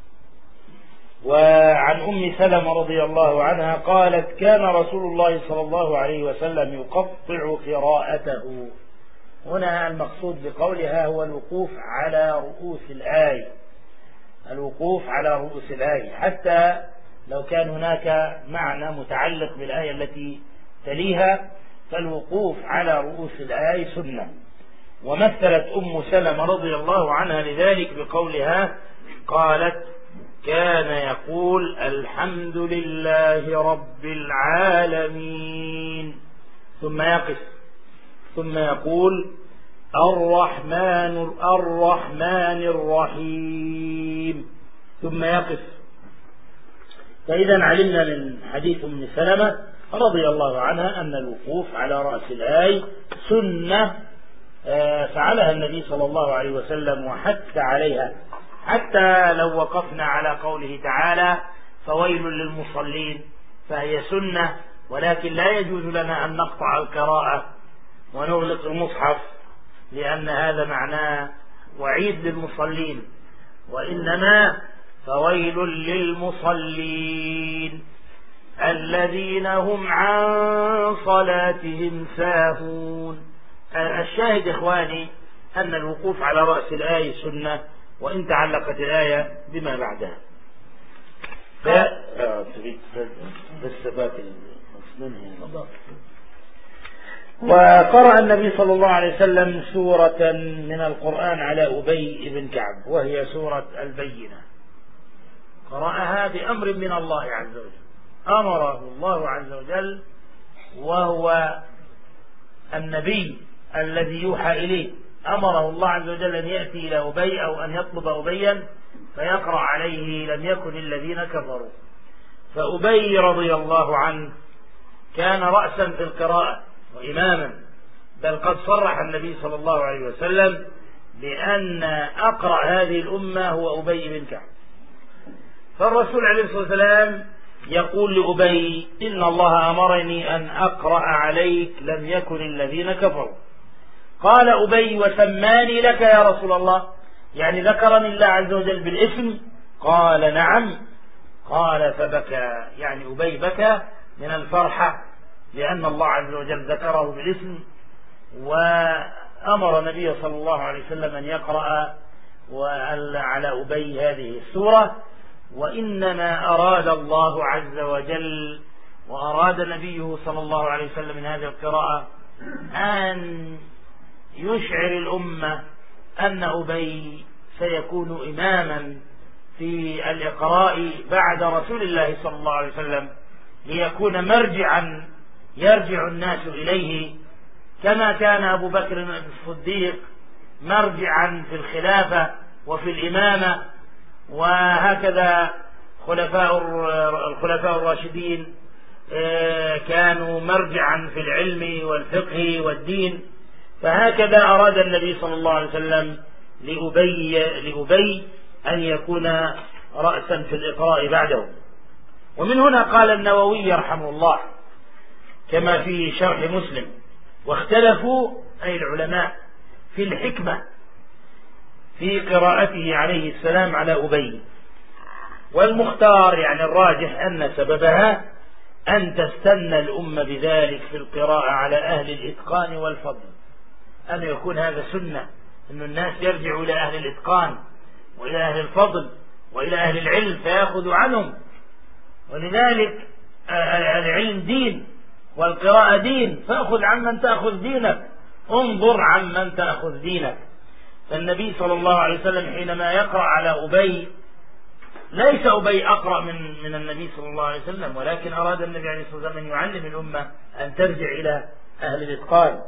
وعن أم سلمة رضي الله عنها قالت: كان رسول الله صلى الله عليه وسلم يقطع قراءته. هنا المقصود بقولها هو الوقوف على رؤوس الآية، الوقوف على رؤوس الآية، حتى لو كان هناك معنى متعلق بالآية التي تليها فالوقوف على رؤوس الآية سنة. ومثلت أم سلمة رضي الله عنها لذلك بقولها، قالت: كان يقول: الحمد لله رب العالمين، ثم يقف، ثم يقول: الرحمن الرحمن الرحيم، ثم يقف. فإذا علمنا من حديث أم سلمة رضي الله عنها أن الوقوف على رأس الآية سنة فعلها النبي صلى الله عليه وسلم وحث عليها، حتى لو وقفنا على قوله تعالى: فويل للمصلين، فهي سنة، ولكن لا يجوز لنا أن نقطع القراءة ونغلق المصحف، لأن هذا معناه وعيد للمصلين، وإنما فويل للمصلين الذين هم عن صلاتهم ساهون. الشاهد إخواني أن الوقوف على رأس الآية سنة، وإن تعلقت الآية بما بعدها. وقرأ النبي صلى الله عليه وسلم سورة من القرآن على أبي بن كعب، وهي سورة البينة. قرأها بأمر من الله عز وجل، أمره الله عز وجل، وهو النبي الذي يوحى إليه، أمره الله عز وجل أن يأتي إلى أبي أو أن يطلب أبيا فيقرأ عليه: لم يكن الذين كفروا. فأبي رضي الله عنه كان رأسا في القراءة وإماما، بل قد صرح النبي صلى الله عليه وسلم بأن أقرأ هذه الأمة هو أبي بن كعب. فالرسول عليه الصلاة والسلام يقول لأبي: إن الله أمرني أن أقرأ عليك لم يكن الذين كفروا. قال أبي: وسماني لك يا رسول الله، يعني ذكرني الله عز وجل بالاسم؟ قال: نعم. قال: فبكى، يعني أبي بكى من الفرحة لأن الله عز وجل ذكره بالاسم، وأمر النبي صلى الله عليه وسلم أن يقرأ على أبي هذه السورة. وإنما أراد الله عز وجل وأراد نبيه صلى الله عليه وسلم من هذه القراءة أن يشعر الأمة أن أبي سيكون إماما في الإقراء بعد رسول الله صلى الله عليه وسلم، ليكون مرجعا يرجع الناس إليه، كما كان أبو بكر الصديق مرجعا في الخلافة وفي الإمامة، وهكذا خلفاء الخلفاء الراشدين كانوا مرجعا في العلم والفقه والدين. فهكذا أراد النبي صلى الله عليه وسلم لأبي, لأبي أن يكون رأسا في الإقراء بعده. ومن هنا قال النووي رحمه الله كما في شرح مسلم: واختلفوا أي العلماء في الحكمة في قراءته عليه السلام على أبي، والمختار يعني الراجح أن سببها أن تستنى الأمة بذلك في القراءة على أهل الإتقان والفضل، أن يكون هذا سنة، أن الناس يرجعوا إلى أهل الإتقان وإلى أهل الفضل وإلى أهل العلم فيأخذوا عنهم. ولذلك العلم دين والقراءة دين، فأخذ عمن تأخذ دينك، انظر عمن تأخذ دينك. فالنبي صلى الله عليه وسلم حينما يقرأ على أبي ليس أبي أقرأ من من النبي صلى الله عليه وسلم، ولكن أراد النبي عليه الصلاة والسلام أن يعلم الأمة أن ترجع إلى أهل الإتقان.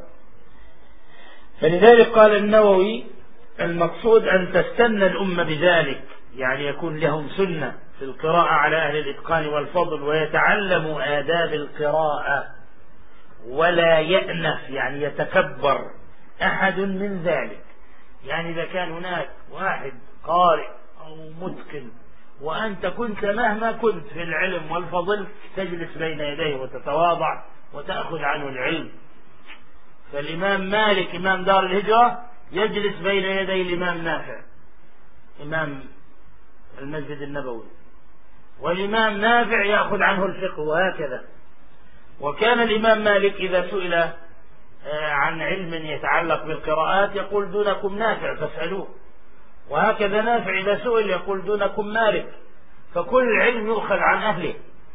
فلذلك قال النووي المقصود أن تستنى الأمة بذلك، يعني يكون لهم سنة في القراءة على أهل الإتقان والفضل، ويتعلموا آداب القراءة ولا يأنف، يعني يتكبر أحد من ذلك. يعني إذا كان هناك واحد قارئ أو متقن وأنت كنت مهما كنت في العلم والفضل تجلس بين يديه وتتواضع وتأخذ عنه العلم. فالإمام مالك إمام دار الهجرة يجلس بين يدي الإمام نافع إمام المسجد النبوي، والإمام نافع يأخذ عنه الفقه، وهكذا. وكان الإمام مالك إذا سئل عن علم يتعلق بالقراءات يقول دونكم نافع فاسألوه، وهكذا نافع إذا سئل يقول دونكم مالك. فكل علم يؤخذ عن أهله.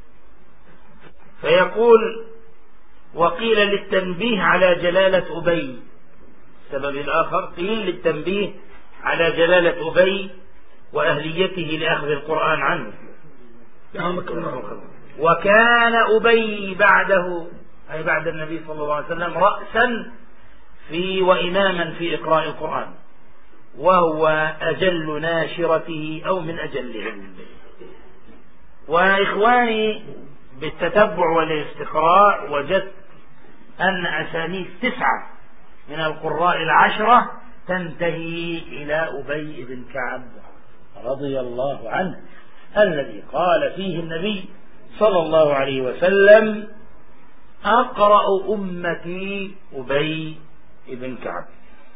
فيقول وقيل للتنبيه على جلالة أبي، السبب الآخر قيل للتنبيه على جلالة أبي وأهليته لأخذ القرآن عنه. وكان أبي بعده أي بعد النبي صلى الله عليه وسلم رأسا في وإماما في إقراء القرآن، وهو أجل ناشرته أو من أجلهم. وإخواني بالتتبع والاستقراء وجدت أن أسانيد تسعة من القراء العشرة تنتهي إلى أبي بن كعب رضي الله عنه، الذي قال فيه النبي صلى الله عليه وسلم أقرأ أمتي أبي بن كعب.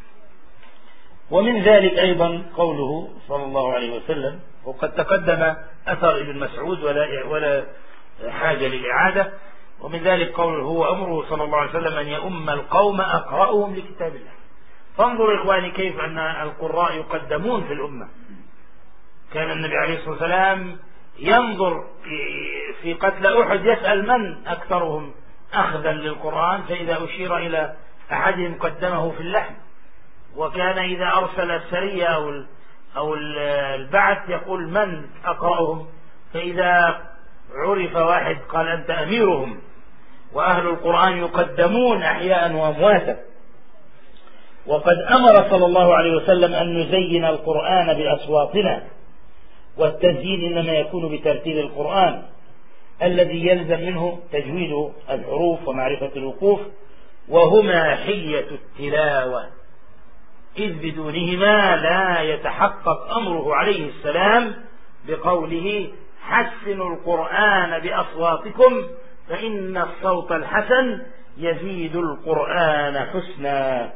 ومن ذلك أيضا قوله صلى الله عليه وسلم، وقد تقدم أثر ابن مسعود ولا, ولا حاجة للإعادة. ومن ذلك قوله هو أمره صلى الله عليه وسلم أن يؤم القوم أقرأهم لكتاب الله. فانظروا إخواني كيف أن القراء يقدمون في الأمة. كان النبي عليه الصلاة والسلام ينظر في قتل أحد يسأل من أكثرهم أخذا للقرآن، فإذا أشير إلى أحدهم قدمه في اللحم. وكان إذا أرسل السرية أو أو البعث يقول من أقرأهم، فإذا عرف واحد قال أنت أميرهم. وأهل القرآن يقدمون أحياء وأمواتا. وقد أمر صلى الله عليه وسلم أن نزين القرآن بأصواتنا، والتزيين إنما يكون بترتيل القرآن الذي يلزم منه تجويد الحروف ومعرفة الوقوف، وهما حية التلاوة، إذ بدونهما لا يتحقق أمره عليه السلام بقوله حسنوا القرآن بأصواتكم فإن الصوت الحسن يزيد القرآن حسنا.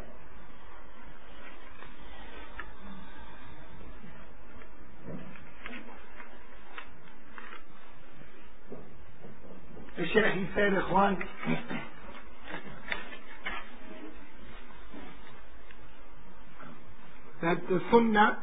الشيخ يسأل إخوان that the Sunnah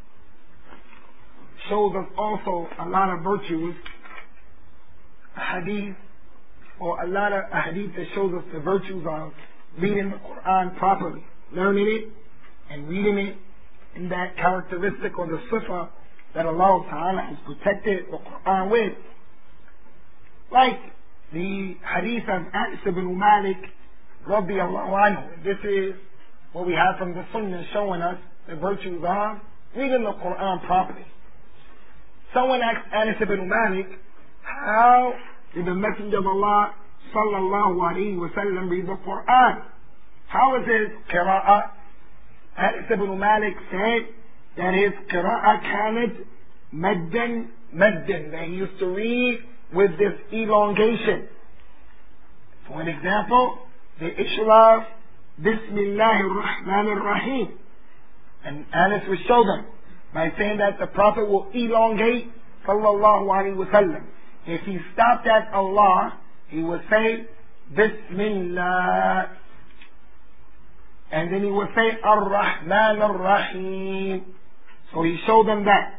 shows us also a lot of virtues, a hadith or a lot of a hadith that shows us the virtues of reading the Quran properly, learning it and reading it in that characteristic or the sifa that Allah Ta'ala has protected the Quran with. Like the hadith of Anas ibn Malik radiyallahu anhu. This is what we have from the Sunnah showing us the virtues of reading the Quran properly. Someone asked Anas ibn Malik, how did the Messenger of Allah sallallahu alayhi wa sallam read the Quran? How is his qira'ah? Anas ibn Malik said that his qira'ah kanat maddan maddan, that he used to read with this elongation. For an example, the issue of Bismillahir Rahmanir Rahim. And Anas will show them by saying that the Prophet will elongate sallallahu alaihi wasallam. If he stopped at Allah, he would say Bismillah, and then he would say Ar-Rahman Ar-Rahim. So he showed them that.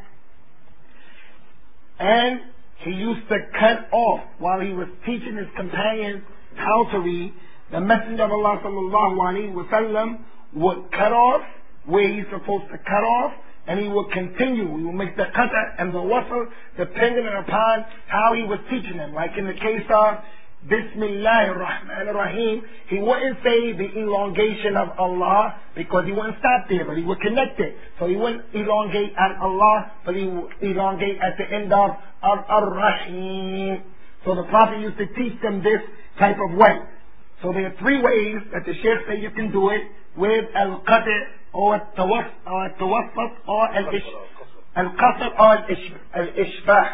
And he used to cut off while he was teaching his companions how to read. The Messenger of Allah sallallahu alaihi wasallam would cut off where he's supposed to cut off and he would continue. He would make the qata and the wasl depending upon how he was teaching them. Like in the case of Bismillahir Rahmanir Rahim, he wouldn't say the elongation of Allah because he wouldn't stop there, but he would connect it. So he wouldn't elongate at Allah, but he would elongate at the end of Ar-Rahim. So the Prophet used to teach them this type of way. So there are three ways that the Shaykh say you can do it, with al-qati' or al-tawassut or al-qasr or al-ishbah.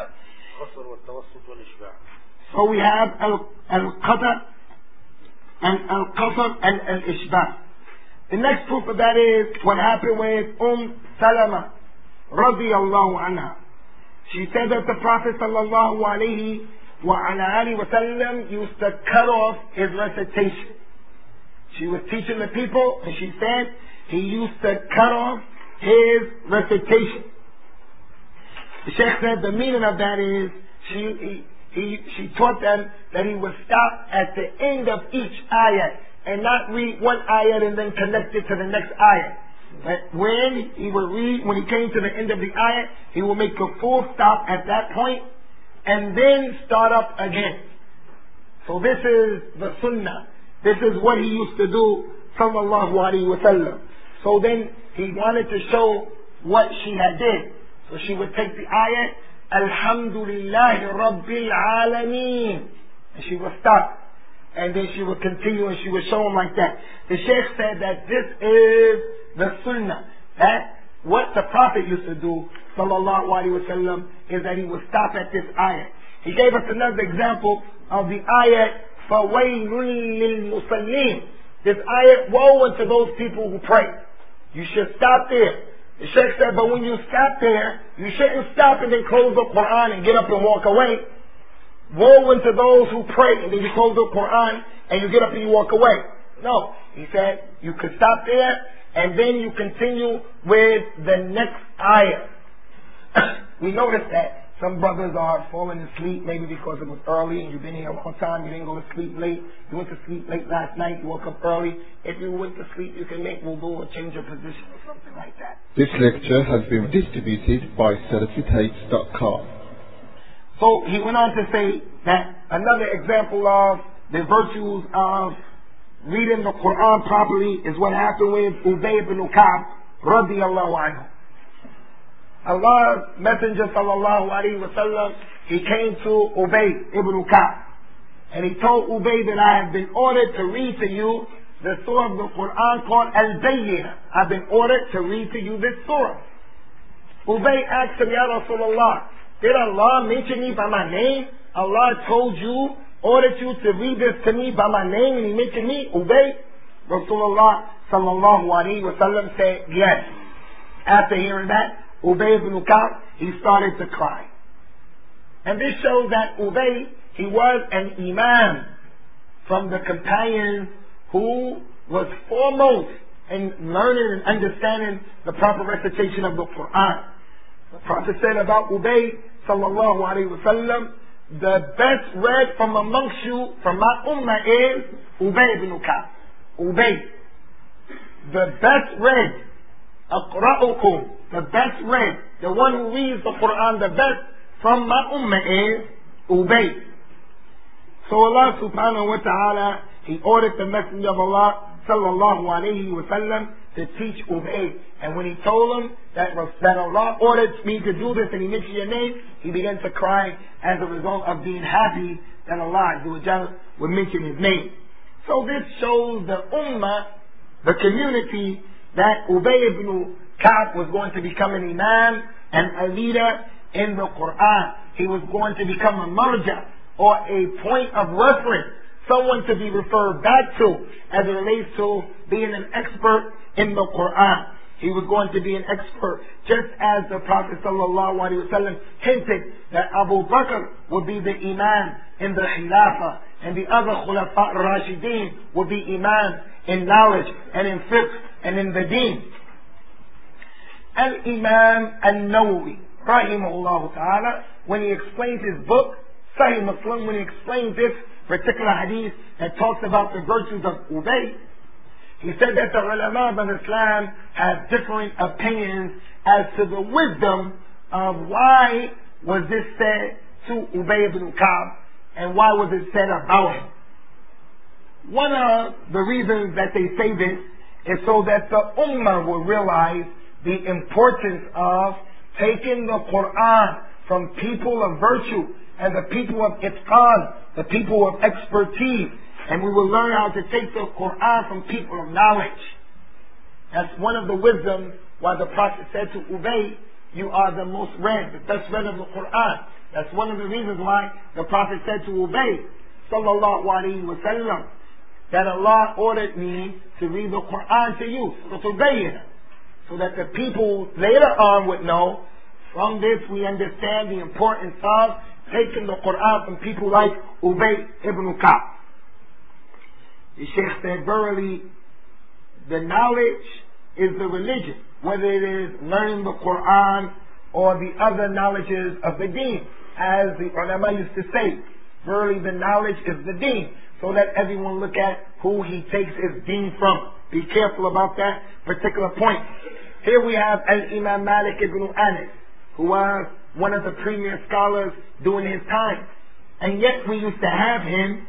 So we have al-qati' and al-qasr and al-ishbah. The next proof of that is what happened with Umm Salama radiyallahu anha. She said that the Prophet sallallahu alayhi wa ala alihi wa sallam used to cut off his recitation. She was teaching the people, and she said he used to cut off his recitation. The Sheikh said the meaning of that is she he, he she taught them that he would stop at the end of each ayat and not read one ayat and then connect it to the next ayat. But when he would read, when he came to the end of the ayat, he would make a full stop at that point and then start up again. So this is the sunnah. This is what he used to do, sallallahu alayhi wa sallam. So then he wanted to show what she had did. So she would take the ayat, Alhamdulillahi Rabbil Alameen, and she would stop. And then she would continue and she would show him like that. The Shaykh said that this is the sunnah. That what the Prophet used to do, sallallahu alayhi wa sallam, is that he would stop at this ayat. He gave us another example of the ayat, فَوَيْلٌ لِلْمُصَلِّينَ. This ayat, woe unto those people who pray. You should stop there. The Shaykh said, but when you stop there, you shouldn't stop and then close the Quran and get up and walk away. Woe unto those who pray, and then you close the Quran and you get up and you walk away. No. He said, you could stop there and then you continue with the next ayat. We noticed that some brothers are falling asleep, maybe because it was early and you've been here a long time, you didn't go to sleep late, you went to sleep late last night, you woke up early. If you went to sleep, you can make wudu or change your position or something like that. This lecture has been distributed by Salafi Tapes dot com. So he went on to say that another example of the virtues of reading the Quran properly is what happened with Ubay ibn Ka'b radiyallahu anhu. Allah's Messenger sallallahu alayhi wa sallam, he came to Ubay ibn Ka'b and he told Ubay that I have been ordered to read to you the surah of the Quran called Al-Bayyinah. I've been ordered to read to you this surah. Ubay asked him, Ya Rasulullah, did Allah mention me by my name? Allah told you, ordered you to read this to me by my name, and he mentioned me, Ubay? Rasulullah sallallahu alayhi wa sallam said, yes. After hearing that, Ubay ibn Ka'b, he started to cry. And this shows that Ubay, he was an imam from the companions who was foremost in learning and understanding the proper recitation of the Quran. The Prophet said about Ubay sallallahu alayhi wa sallam, the best read from amongst you, from my ummah, is Ubay ibn Ka'b. Ubay. The best read, Aqra'ukum, the best read, the one who reads the Quran the best from my ummah is Ubay. So Allah subhanahu wa ta'ala, he ordered the Messenger of Allah sallallahu alayhi wa sallam to teach Ubay. And when he told him that, that Allah ordered me to do this and he mentioned your name, he began to cry as a result of being happy that Allah would mention his name. So this shows the ummah, the community, that Ubay ibn Ka'b was going to become an imam and a leader in the Quran. He was going to become a marja, or a point of reference, someone to be referred back to as it relates to being an expert in the Quran. He was going to be an expert, just as the Prophet sallallahu alaihi wasallam hinted that Abu Bakr would be the imam in the Khilafah, and the other Khulafa Rashideen would be imam in knowledge and in fiqh and in the deen. Al-Imam Al-Nawawi, rahimahullah ta'ala, when he explains his book, Sahih Muslim, when he explains this particular hadith that talks about the virtues of Ubay, he said that the ulama of Islam have different opinions as to the wisdom of why was this said to Ubay ibn Ka'b and why was it said about him. One of the reasons that they say this is so that the Ummah will realize the importance of taking the Quran from people of virtue and the people of itqan, the people of expertise, and we will learn how to take the Quran from people of knowledge. That's one of the wisdoms why the Prophet said to Ubay, you are the most read, the best read of the Quran. That's one of the reasons why the Prophet said to Ubay, sallallahu alayhi wa sallam, that Allah ordered me to read the Quran to you, so that the people later on would know. From this we understand the importance of taking the Quran from people like Ubay ibn Ka'b. The Shaykh said, verily, the knowledge is the religion, whether it is learning the Quran or the other knowledges of the deen. As the ulama used to say, verily the knowledge is the deen, so that everyone look at who he takes his deen from. Be careful about that particular point. Here we have Al-Imam Malik ibn Anas, who was one of the premier scholars during his time. And yet we used to have him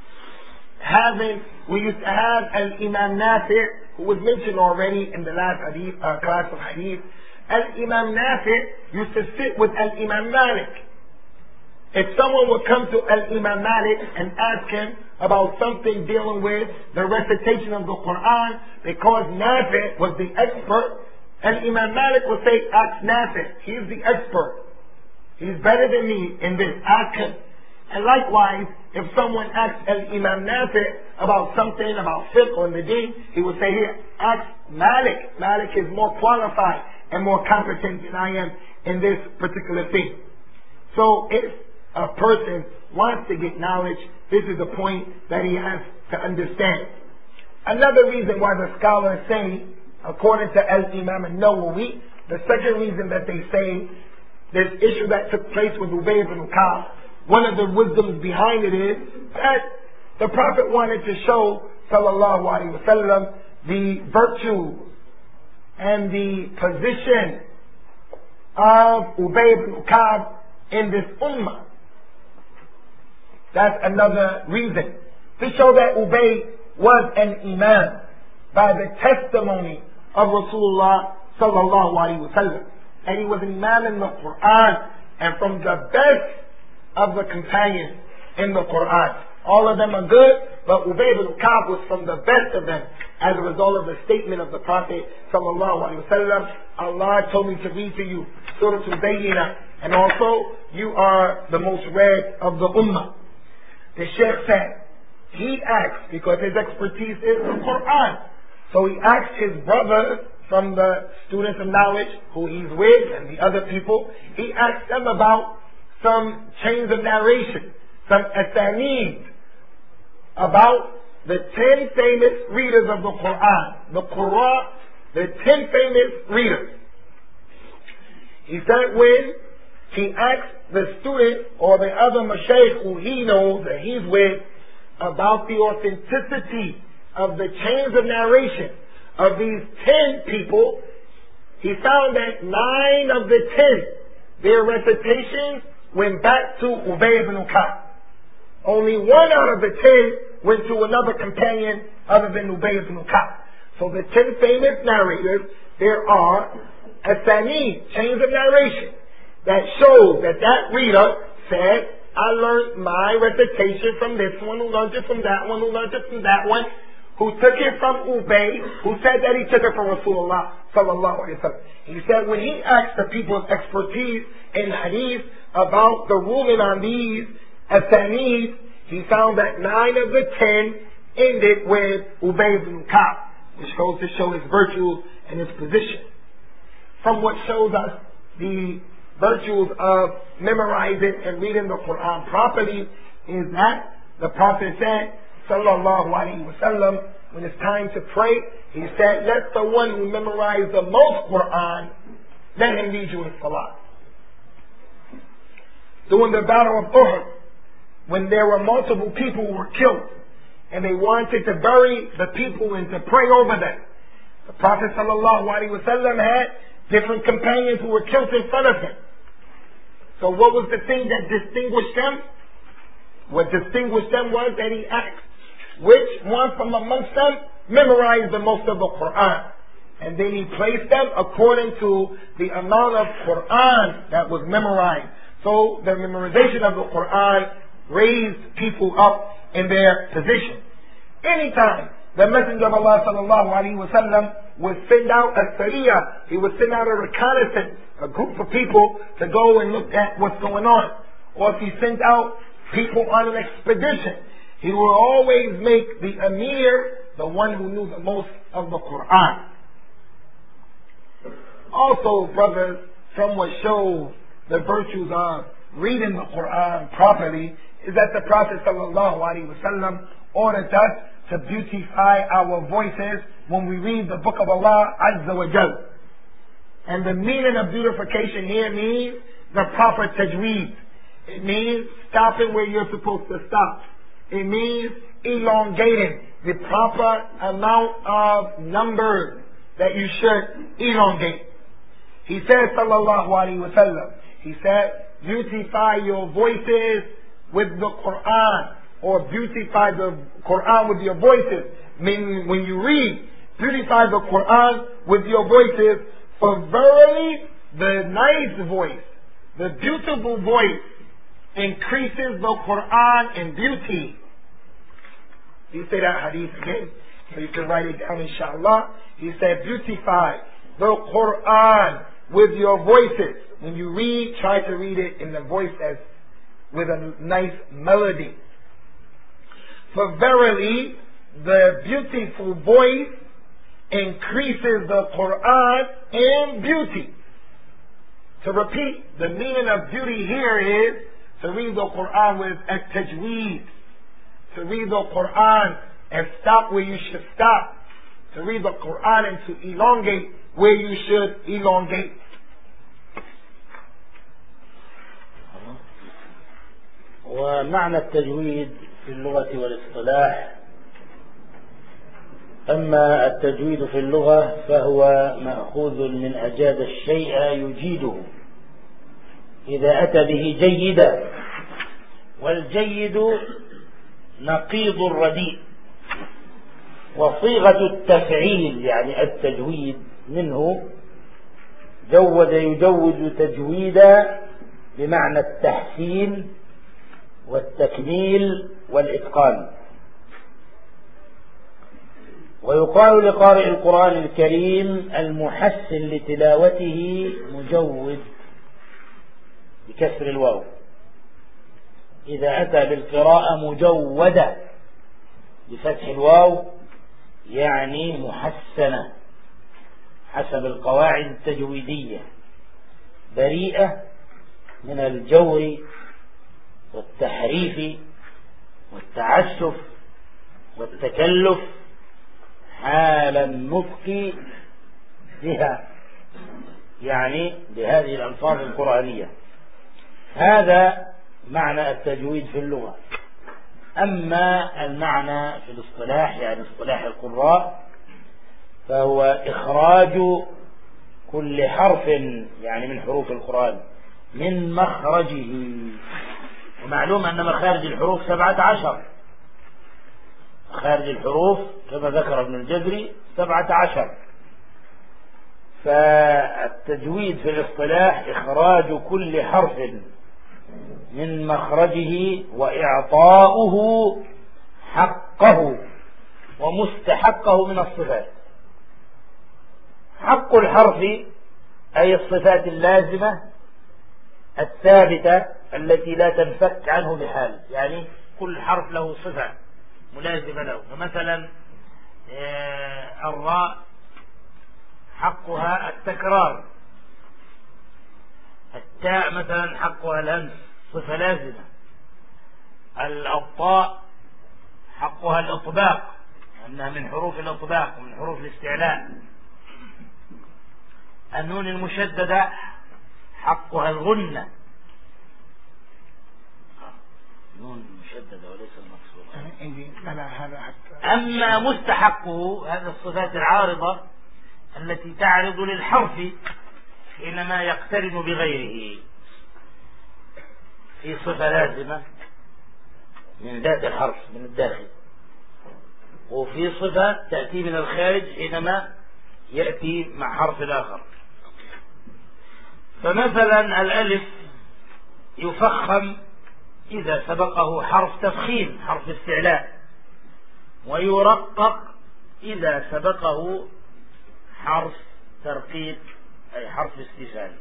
having, we used to have Al-Imam Nafi', who was mentioned already in the last hadith, uh, class of hadith. Al-Imam Nafi' used to sit with Al-Imam Malik. If someone would come to Al-Imam Malik and ask him about something dealing with the recitation of the Quran, because Nafi' was the expert, Al-Imam Malik would say, ask Nafi', he's the expert. He's better than me in this, ask him. And likewise, if someone asks Al-Imam Nafi' about something, about fiqh or the deen, he would say, here, ask Malik. Malik is more qualified and more competent than I am in this particular thing. So if a person wants to get knowledge, this is the point that he has to understand. Another reason why the scholars say, according to Al-Imam al-Nawawi, the second reason that they say this issue that took place with Ubay ibn Ka'b, one of the wisdoms behind it is that the Prophet wanted to show, sallallahu alaihi wasallam, the virtue and the position of Ubay ibn Ka'b in this ummah. That's another reason. To show that Ubay was an imam by the testimony of Rasulullah sallallahu alaihi wasallam. And he was an imam in the Quran and from the best of the companions in the Quran. All of them are good, but Ubay ibn Ka'b was from the best of them as a result of the statement of the Prophet sallallahu alaihi wasallam. Allah told me to read to you Surah Al-Bayyinah, and also you are the most read of the ummah. The Shaykh said, he asked, because his expertise is the Quran, so he asked his brothers from the students of knowledge who he's with and the other people, he asked them about some chains of narration, some asanid, about the ten famous readers of the Quran, the Quran, the ten famous readers. He said when he asked the student or the other mashaykh who he knows that he's with about the authenticity of the chains of narration of these ten people, he found that nine of the ten, their recitations went back to Ubay ibn Ka'b. Only one out of the ten went to another companion other than Ubay ibn Ka'b. So the ten famous narrators, there are asanid, chains of narration, that shows that that reader said, I learned my recitation from this one, who learned it from that one, who learned it from that one, who took it from Ubay, who said that he took it from Rasulullah sallallahu alaihi wasallam. He said when he asked the people of expertise in hadith about the ruling on these asanid, he found that nine of the ten ended with Ubay ibn Ka'b, which goes to show his virtues and his position. From what shows us the virtues of memorizing and reading the Quran properly is that the Prophet said, sallallahu alaihi wasallam, when it's time to pray, he said, let the one who memorized the most Quran, let him lead you in salah. During the battle of Uhud, when there were multiple people who were killed, and they wanted to bury the people and to pray over them, the Prophet sallallahu alaihi wasallam had different companions who were killed in front of him. So what was the thing that distinguished them? What distinguished them was that he asked, which one from amongst them memorized the most of the Quran? And then he placed them according to the amount of Quran that was memorized. So the memorization of the Quran raised people up in their position. Anytime the Messenger of Allah sallallahu alaihi wasallam would send out a sariyah, he would send out a reconnaissance, a group of people to go and look at what's going on. Or if he sent out people on an expedition, he would always make the Amir the one who knew the most of the Quran. Also, brothers, from what shows the virtues of reading the Quran properly is that the Prophet sallallahu alaihi wasallam ordered us to beautify our voices when we read the book of Allah Azza wa Jal. And the meaning of beautification here means the proper tajweed. It means stopping where you're supposed to stop. It means elongating the proper amount of numbers that you should elongate. He said, sallallahu alaihi wasallam, he said, beautify your voices with the Quran, or beautify the Quran with your voices. Meaning when you read, beautify the Quran with your voices, for verily the nice voice, the beautiful voice increases the Quran in beauty. He said that hadith again, so you can write it down inshallah. He said, beautify the Quran with your voices. When you read, try to read it in the voice as with a nice melody. For verily, the beautiful voice increases the Quran in beauty. To repeat, the meaning of beauty here is to read the Quran with at-tajweed. To read the Quran and stop where you should stop. To read the Quran and to elongate where you should elongate. ومعنى التجويد في اللغة والاصطلاح: أما التجويد في اللغة فهو مأخوذ من أجاد الشيء يجيده إذا أتى به جيدا، والجيد نقيض الرديء. وصيغة التفعيل يعني التجويد منه جود يجود تجويدا بمعنى التحسين والتكميل والإتقان. ويقال لقارئ القرآن الكريم المحسن لتلاوته مجود بكسر الواو، إذا أتى بالقراءة مجودة بفتح الواو يعني محسنة حسب القواعد التجويدية، بريئة من الجور والتحريف والتعسف والتكلف حال النطق بها، يعني بهذه الألفاظ القرآنية. هذا معنى التجويد في اللغة. أما المعنى في الاصطلاح يعني اصطلاح القراء فهو إخراج كل حرف يعني من حروف القرآن من مخرجه. ومعلوم أن مخارج الحروف سبعة عشر، مخارج الحروف كما ذكر ابن الجزري سبعة عشر. فالتجويد في الاصطلاح إخراج كل حرف من مخرجه وإعطاؤه حقه ومستحقه من الصفات. حق الحرف أي الصفات اللازمة الثابتة التي لا تنفك عنه بحال، يعني كل حرف له صفة ملازمة له. فمثلا الراء حقها التكرار، التاء مثلا حقها الهمس صفة لازمة، الطاء حقها الإطباق أنها من حروف الإطباق ومن حروف الاستعلاء، النون المشددة حقها الغنة، نون مشددة وليس المكسورة. أما مستحقه هذه الصفات العارضة التي تعرض للحرف حينما يقترن بغيره في صفة لازمة من ذات الحرف من الداخل، وفي صفة تأتي من الخارج حينما يأتي مع حرف آخر. فمثلا الألف يفخم إذا سبقه حرف تفخيم حرف استعلاء، ويرقق إذا سبقه حرف ترقيق أي حرف استفهام.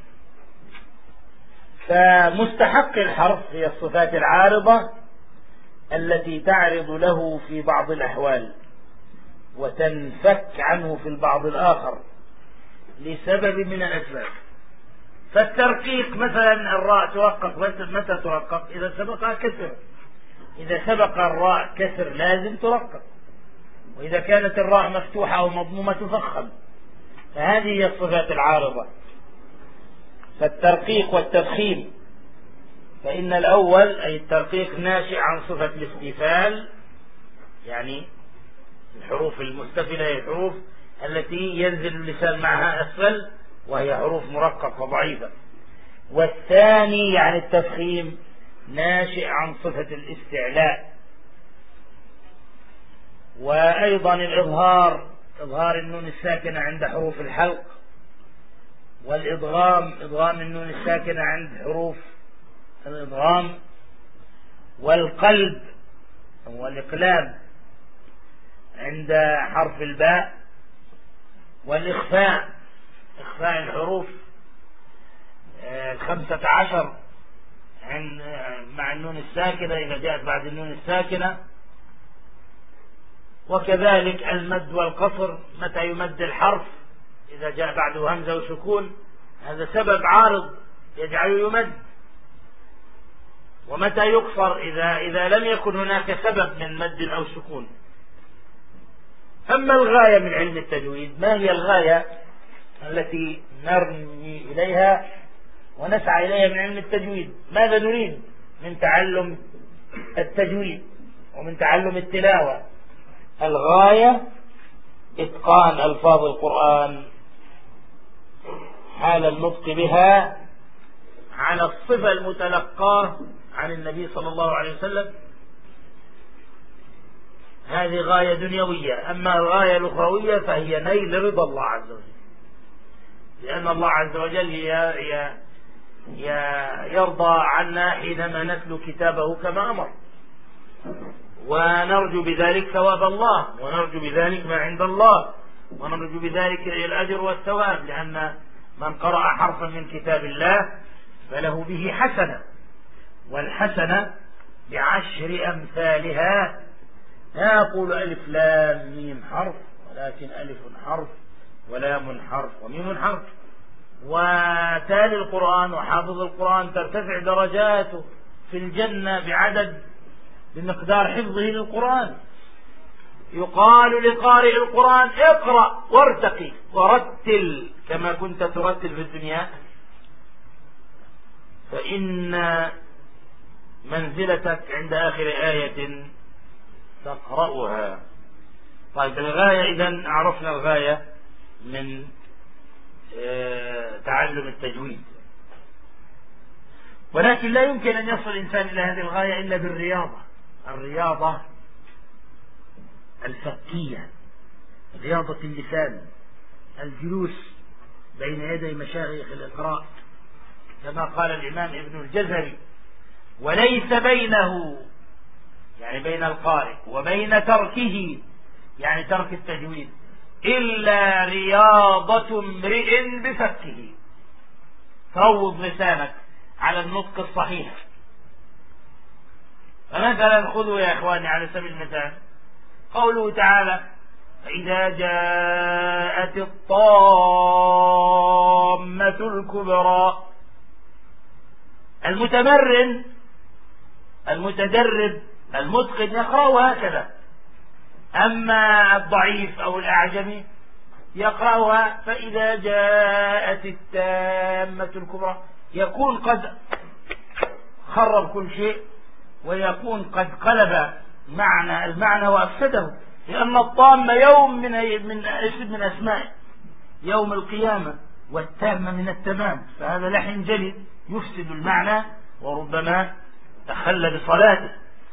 فمستحق الحرف هي الصفات العارضة التي تعرض له في بعض الأحوال وتنفك عنه في البعض الآخر لسبب من الأسباب. فالترقيق مثلا الراء ترقق متى ترقق؟ إذا سبقها كسر. إذا سبق الراء كسر لازم ترقق، وإذا كانت الراء مفتوحة أو مضمومة تفخم. فهذه هي الصفات العارضة. فالترقيق والتفخيم، فإن الأول أي الترقيق ناشئ عن صفة الاستفال، يعني الحروف المستفلة هي الحروف التي ينزل اللسان معها أسفل وهي حروف مرققة ضعيفة. والثاني يعني التفخيم ناشئ عن صفة الاستعلاء. وأيضا الإظهار، إظهار النون الساكنة عند حروف الحلق، والإضغام إضغام النون الساكنة عند حروف الإضغام، والقلب والإقلاب عند حرف الباء، والإخفاء إخفاء الحروف الخمسة عشر مع النون الساكنة إذا جاءت بعد النون الساكنة. وكذلك المد والقصر، متى يمد الحرف إذا جاء بعده همزة وسكون، هذا سبب عارض يجعله يمد. ومتى يقصر إذا إذا لم يكن هناك سبب من مد أو سكون. أما الغاية من علم التجويد، ما هي الغاية التي نرمي إليها ونسعى إليها من علم التجويد؟ ماذا نريد من تعلم التجويد ومن تعلم التلاوة؟ الغاية إتقان ألفاظ القرآن حال النطق بها على الصفة المتلقاة عن النبي صلى الله عليه وسلم. هذه غاية دنيوية. أما الغاية الأخروية فهي نيل رضا الله عز وجل، لأن الله عز وجل يرضى عنا حينما نتلو كتابه كما أمر، ونرجو بذلك ثواب الله، ونرجو بذلك ما عند الله، ونرجو بذلك الأجر والثواب، لأن من قرأ حرفا من كتاب الله فله به حسنة، والحسنة بعشر أمثالها. لا أقول ألف لام ميم حرف، ولكن ألف حرف ولام حرف وميم حرف. وتالي القرآن وحافظ القرآن ترتفع درجاته في الجنة بعدد بمقدار حفظه للقرآن. يقال لقارئ القرآن اقرأ وارتقي ورتل كما كنت ترتل في الدنيا، فإن منزلتك عند آخر آية تقرأها. طيب الغاية، إذن عرفنا الغاية من تعلم التجويد، ولكن لا يمكن أن يصل الإنسان إلى هذه الغاية إلا بالرياضة. الرياضة الفكية، رياضة اللسان، الجلوس بين يدي مشايخ الإقراء، كما قال الإمام ابن الجزري: وليس بينه يعني بين القارئ وبين تركه يعني ترك التجويد إلا رياضة امرئ بفكه. روض لسانك على النطق الصحيح. فمثلا خذوا يا إخواني على سبيل المثال قوله تعالى: فإذا جاءت الطامة الكبرى. المتمرن المتدرب المتقن يقرأه هكذا، أما الضعيف أو الأعجمي يقرأها فإذا جاءت التامة الكبرى، يكون قد خرب كل شيء، ويكون قد قلب معنى المعنى وأفسده، لأن الطامة يوم من من اسم من أسماء يوم القيامة، والتام من التمام، فهذا لحن جلي يفسد المعنى وربما تخل بصلاته.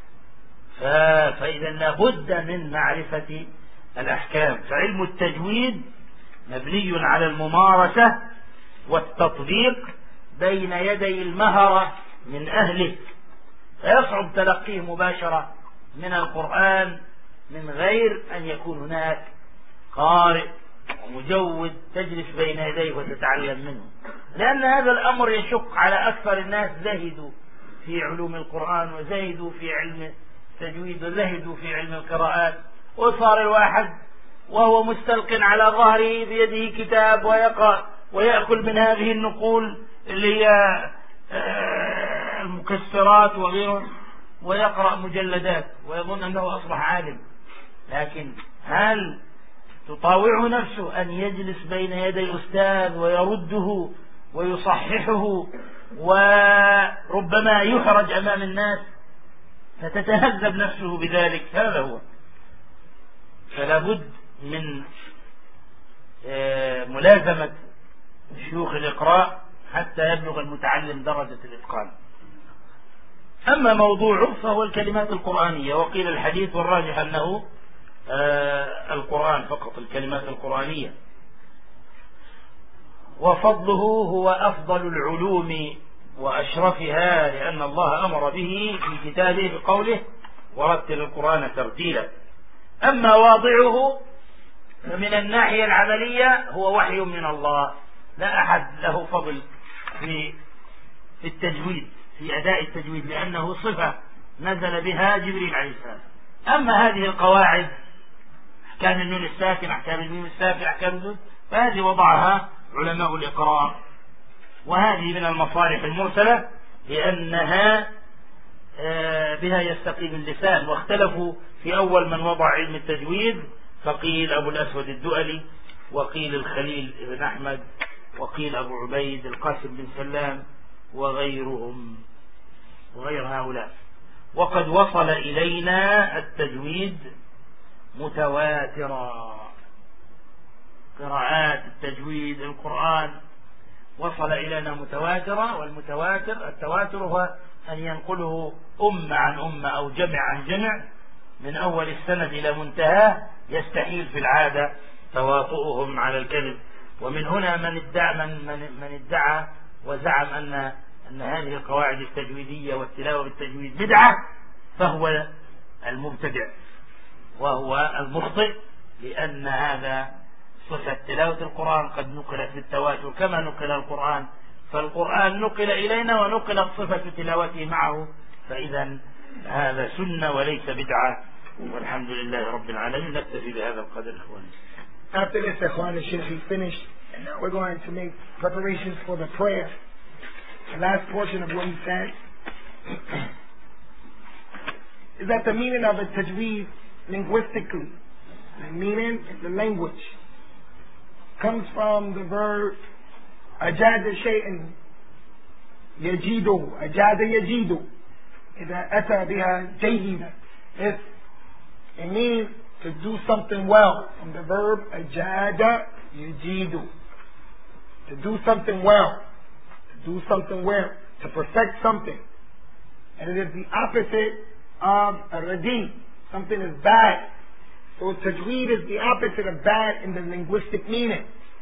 فإذا لابد من معرفة الأحكام. فعلم التجويد مبني على الممارسة والتطبيق بين يدي المهرة من أهله، فيصعب تلقيه مباشرة من القرآن من غير أن يكون هناك قارئ ومجود تجلس بين يديه وتتعلم منه، لأن هذا الأمر يشق على أكثر الناس. زهدوا في علوم القرآن وزهدوا في علم التجويد وزهدوا في علم القراءات، وصار الواحد وهو مستلق على ظهره بيده كتاب ويقرأ ويأكل من هذه النقول اللي هي المكسرات وغيره، ويقرأ مجلدات ويظن أنه أصبح عالم. لكن هل تطاوعه نفسه أن يجلس بين يدي أستاذ ويرده ويصححه وربما يحرج أمام الناس، فتتهذب نفسه بذلك؟ هذا هو. فلا بد من ملازمة شيوخ الإقراء حتى يبلغ المتعلم درجة الإتقان. أما موضوعه فهو الكلمات القرآنية، وقيل الحديث، والراجح أنه القرآن فقط، الكلمات القرآنية. وفضله هو أفضل العلوم وأشرفها، لأن الله أمر به في كتابه بقوله ورتل القرآن ترتيلا. أما واضعه فمن الناحية العملية هو وحي من الله، لا أحد له فضل في التجويد، في أداء التجويد، لأنه صفة نزل بها جبريل عليه السلام. أما هذه القواعد، أحكام النون الساكن، أحكام الميم الساكن، أحكام النون، فهذه وضعها علماء الإقرار، وهذه من المصالح المرسلة لأنها بها يستقيم اللسان. واختلفوا في أول من وضع علم التجويد، فقيل أبو الأسود الدؤلي، وقيل الخليل بن أحمد، وقيل أبو عبيد القاسم بن سلام، وغيرهم وغير هؤلاء. وقد وصل إلينا التجويد متواترا، قراءات التجويد القرآن وصل إلينا متواترا. والمتواتر التواتر هو أن ينقله أمة عن أمة أو جمع عن جمع من أول السند إلى منتهى، يستحيل في العادة تواطؤهم على الكذب. ومن هنا من ادعى من, من, من ادعى وزعم أن أن هذه القواعد التجويدية والتلاوة بالتجويد بدعة، فهو المبتدع وهو المخطئ، لأن هذا صفة تلاوة القرآن قد نقلت بالتواتر كما نقل القرآن، فالقرآن نقل إلينا ونقلت صفة تلاوته معه، فإذا هذا سنة وليس بدعة. والحمد لله رب العالمين. نكتفي بهذا القدر إخواني. After this, Ikhwan, the Sheikh is finished, and now we're going to make preparations for the prayer. The last portion of what he said is that the meaning of the tajweed linguistically, the meaning in the language, comes from the verb ajada shay'an yajidu, ajada yajidu, إذا أتى بها جيدا. If it means to do something well, from the verb ajada yajidu, to do something well, to do something well, to perfect something. And it is the opposite of a radi. Something is bad. So tajweed is the opposite of bad in the linguistic meaning.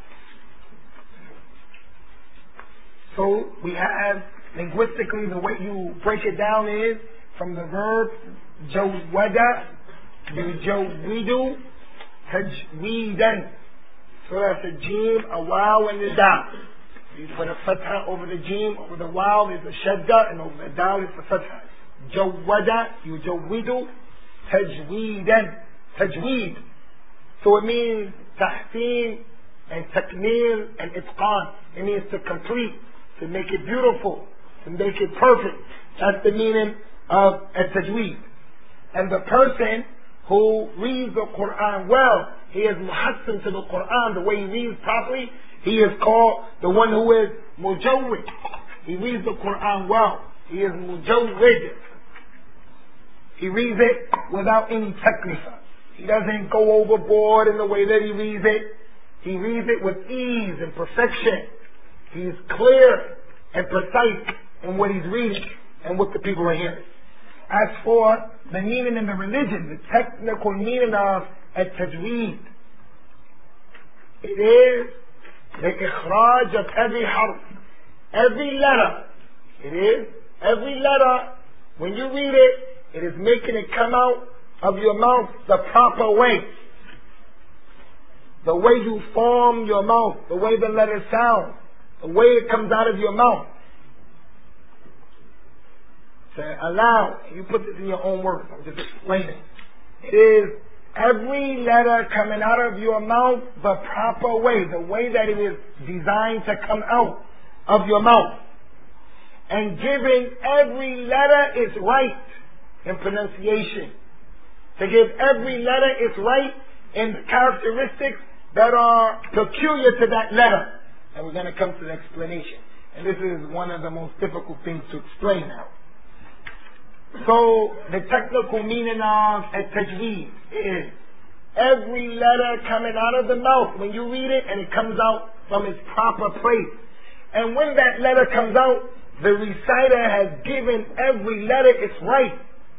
So we have linguistically, the way you break it down is from the verb jawwada, yujawwidu, tajweedan. So that's a jim, a waw, and a dal. You put a fatha over the jim, over the waw is a shadda, and over the dal is the fatha. Jawwada, yujawwidu, tajweedan. Tajweed. So it means tahseen and takmil and itqan. It means to complete, to make it beautiful, to make it perfect. That's the meaning of a tajweed. And the person who reads the Quran well, he is muhassin to the Quran, the way he reads properly, he is called the one who is mujawwid. He reads the Quran well. He is mujawwid. He reads it without any taklifa. He doesn't go overboard in the way that he reads it. He reads it with ease and perfection. He's clear and precise in what he's reading and what the people are hearing. As for the meaning in the religion, the technical meaning of at-tajweed, it is the ikhraj of every harf, every letter. It is every letter, when you read it, it is making it come out of your mouth the proper way. The way you form your mouth, the way the letter sounds, the way it comes out of your mouth. So allow, you put this in your own words, I'm just explaining. It is every letter coming out of your mouth the proper way, the way that it is designed to come out of your mouth. And giving every letter its right in pronunciation. To give every letter its right in characteristics that are peculiar to that letter. And we're going to come to the explanation. And this is one of the most difficult things to explain now. So, the technical meaning of at-tajweed is every letter coming out of the mouth, when you read it and it comes out from its proper place. And when that letter comes out, the reciter has given every letter its right.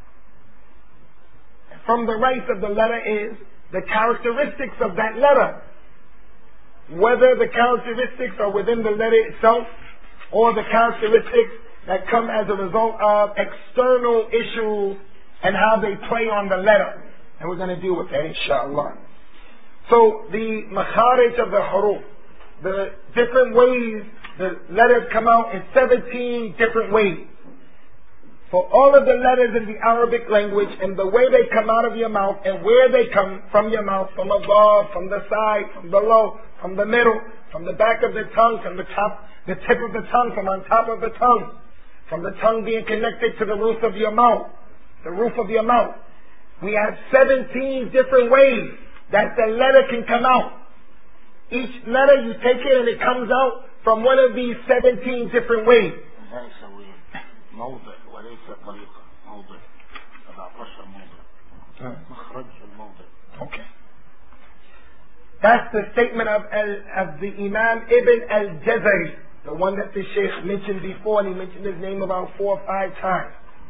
From the rights of the letter is the characteristics of that letter. Whether the characteristics are within the letter itself or the characteristics that come as a result of external issues and how they play on the letter. And we're going to deal with that, inshallah. So, the makharij of the huruf, the different ways the letters come out in seventeen different ways. For all of the letters in the Arabic language and the way they come out of your mouth and where they come from your mouth, from above, from the side, from below, from the middle, from the back of the tongue, from the top, the tip of the tongue, from on top of the tongue, from the tongue being connected to the roof of your mouth, the roof of your mouth. We have seventeen different ways that the letter can come out. Each letter you take it and it comes out from one of these seventeen different ways. Okay. That's the statement of, al, of the Imam Ibn al-Jazari, the one that the Shaykh mentioned before, and he mentioned his name about four or five times.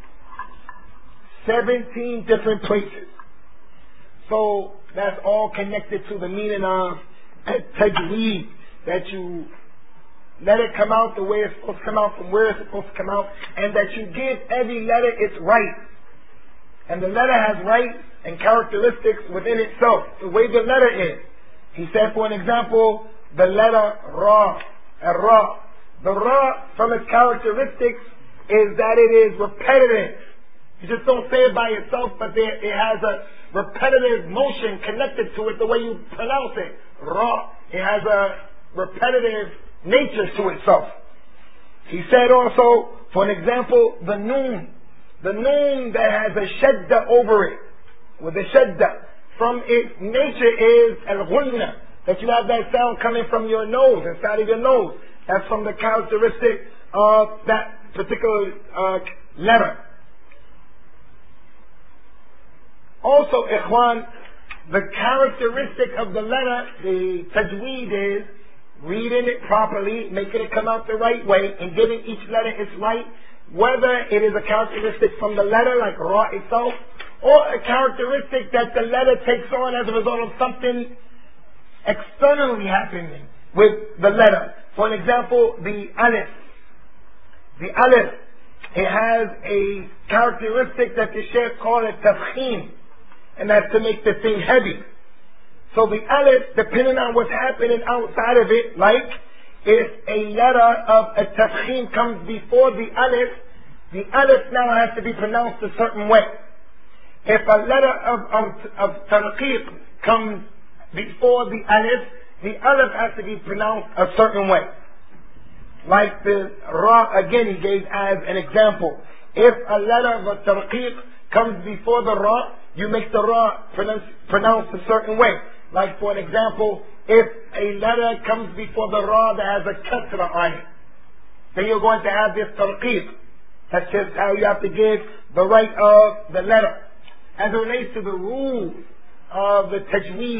Seventeen different places. So that's all connected to the meaning of at-tajweed, that you let it come out the way it's supposed to come out, from where it's supposed to come out, and that you give every letter its right. And the letter has rights and characteristics within itself, the way the letter is. He said, for an example, the letter Ra, Ra. The Ra, from its characteristics, is that it is repetitive. You just don't say it by itself, but there, it has a repetitive motion connected to it the way you pronounce it. Ra. It has a repetitive nature to itself. He said also, for an example, the Noon. The Noon that has a shadda over it. With a shadda. From its nature is al-ghunna. That you have that sound coming from your nose, inside of your nose. That's from the characteristic of that particular uh, letter. Also, ikhwan, the characteristic of the letter, the tajweed, is reading it properly, making it come out the right way, and giving each letter its right, whether it is a characteristic from the letter, like Ra itself, or a characteristic that the letter takes on as a result of something externally happening with the letter. For an example, the alif. The alif, it has a characteristic that the Shaykh called it tafkhim, and that's to make the thing heavy. So the alif, depending on what's happening outside of it, like if a letter of a tafkhim comes before the alif, the alif now has to be pronounced a certain way. If a letter of, of, of tarqiq comes before the alif, the alif has to be pronounced a certain way. Like the ra, again he gave as an example. If a letter of a tarqiq comes before the ra, you make the ra pronounce, pronounced a certain way. Like for an example, if a letter comes before the ra that has a kasra on it, then you're going to have this tarqiq. That's just how you have to give the right of the letter. As it relates to the rules of the tajweed,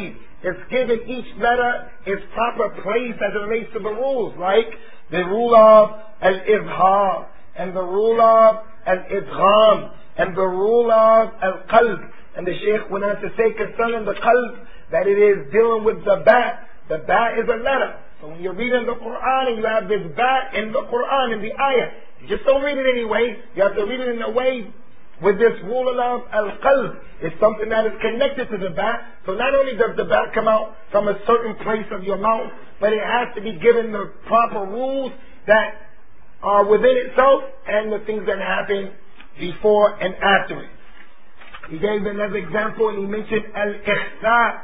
It's given each letter its proper place as it relates to the rules, like the rule of al-izhar, and the rule of al-idgham, and the rule of al-qalb. And the Shaykh went on to say concerning the qalb, that it is dealing with the ba. The ba is a letter. So when you're reading the Quran and you have this ba in the Quran, in the ayah, you just don't read it anyway. You have to read it in a way with this rule of al-qalb. It's something that is connected to the ba. So not only does the ba come out from a certain place of your mouth, but it has to be given the proper rules that are within itself and the things that happen before and after it. He gave another example and he mentioned al-ikhsa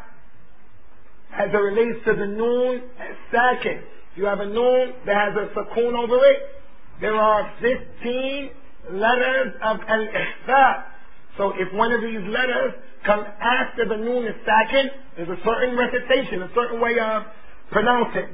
as it relates to the noon as-sakin. You have a noon that has a sukoon over it. There are fifteen letters of al-ikhsa. So if one of these letters comes after the noon as-sakin, there's a certain recitation, a certain way of pronouncing.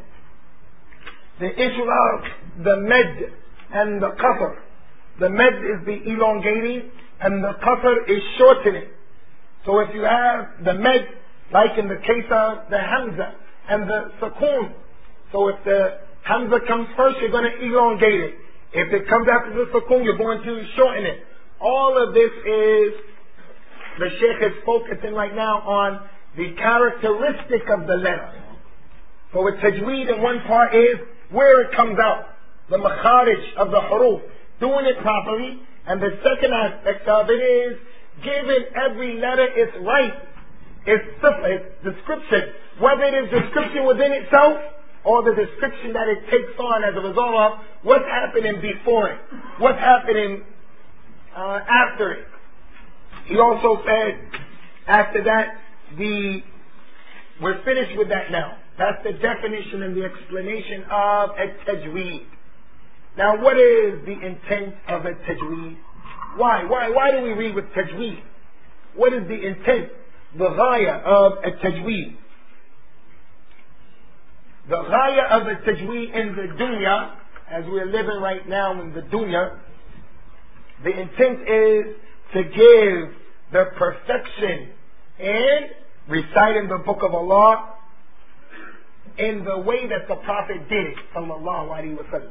The issue of the med and the qasr. The med is the elongating and the qasr is shortening. So if you have the med, like in the case of the hamza and the sukoon, so if the hamza comes first, you're going to elongate it. If it comes after the sukoon, you're going to shorten it. All of this is, the Shaykh is focusing right now on the characteristic of the letter. So with tajweed, in one part is where it comes out, the makharij of the huruf, doing it properly. And the second aspect of it is giving every letter its right, its sifa, its description, whether it is description within itself or the description that it takes on as a result of what's happening before it, what's happening uh, after it. He also said, after that, the we're finished with that now. That's the definition and the explanation of a tajweed. Now, what is the intent of a tajweed? Why? Why? Why do we read with tajweed? What is the intent, the ghaya of a tajweed? The ghaya of a tajweed in the dunya, as we're living right now in the dunya, the intent is to give the perfection in reciting the book of Allah in the way that the Prophet did it, sallallahu alaihi wasallam.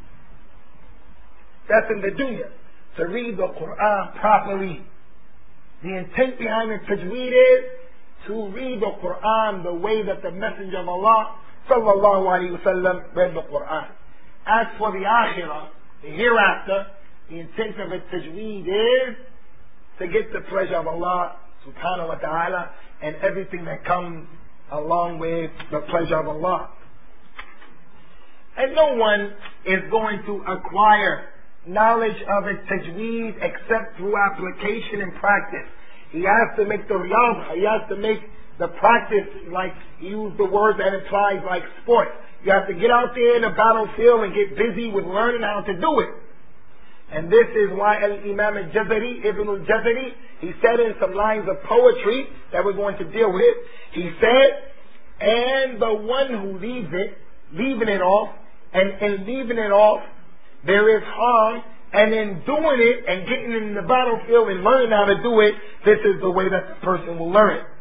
That's in the dunya. To read the Quran properly. The intent behind the tajweed is to read the Quran the way that the Messenger of Allah, sallallahu alaihi wasallam, read the Quran. As for the akhirah, the hereafter, the intent of a tajweed is to get the pleasure of Allah subhanahu wa ta'ala and everything that comes along with the pleasure of Allah. And no one is going to acquire knowledge of a tajweed except through application and practice. He has to make the riyadh, he has to make the practice, like use the word that implies like sport. You have to get out there in the battlefield and get busy with learning how to do it. And this is why Al-Imam Al-Jazari, Ibn Al-Jazari, he said in some lines of poetry that we're going to deal with, he said, and the one who leaves it, leaving it off, and in leaving it off, there is harm, and in doing it and getting in the battlefield and learning how to do it, this is the way that the person will learn it.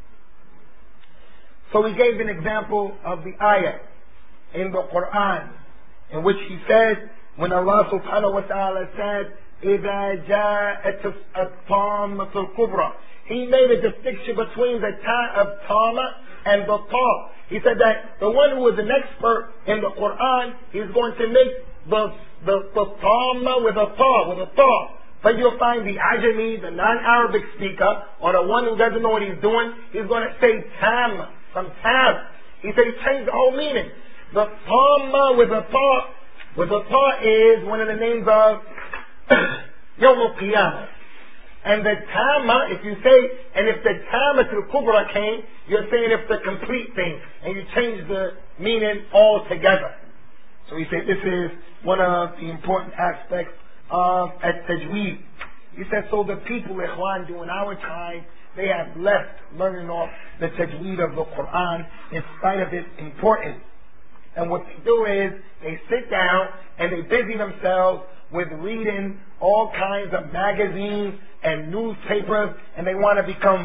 So he gave an example of the ayah in the Quran, in which he said, when Allah subhanahu wa ta'ala said, إِذَا جَاءَتِ الطَّامَّةُ الْكُبْرَى, he made a distinction between the ta of tama and the ta. He said that the one who is an expert in the Quran, he's going to make the the, the tama with a ta, with a ta. But you'll find the ajami, the non-Arabic speaker, or the one who doesn't know what he's doing, he's going to say tam, some tam. He said he changed the whole meaning. The tama with a ta, with a ta is one of the names of Yawm al-Qiyamah. And the tama, if you say, and if the tama to the kubra came, you're saying it's the complete thing, and you change the meaning altogether. So he said this is one of the important aspects of at-tajweed. He said, so the people, ikhwan, during our time, they have left learning off the tajweed of the Quran in spite of its importance. And what they do is they sit down and they busy themselves with reading all kinds of magazines and newspapers, and they want to become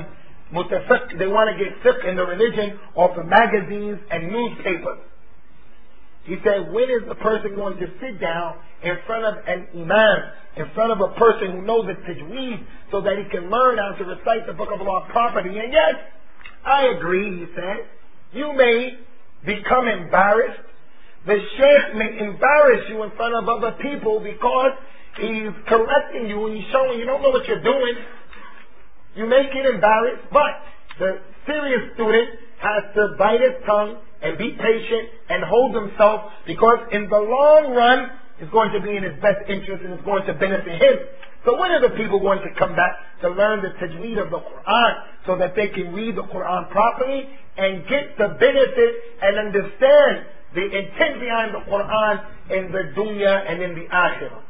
mutafiq, they want to get fiqh in the religion off of magazines and newspapers. He said, when is the person going to sit down in front of an imam, in front of a person who knows the tajweed, so that he can learn how to recite the book of Allah properly? And yes, I agree, he said, you may become embarrassed. The sheikh may embarrass you in front of other people because he's correcting you and he's showing you don't know what you're doing. You may get embarrassed, but the serious student has to bite his tongue and be patient and hold himself, because in the long run it's going to be in his best interest and it's going to benefit him. So when are the people going to come back to learn the tajweed of the Quran so that they can read the Quran properly and get the benefit and understand the intent behind the Quran in the dunya and in the akhirah?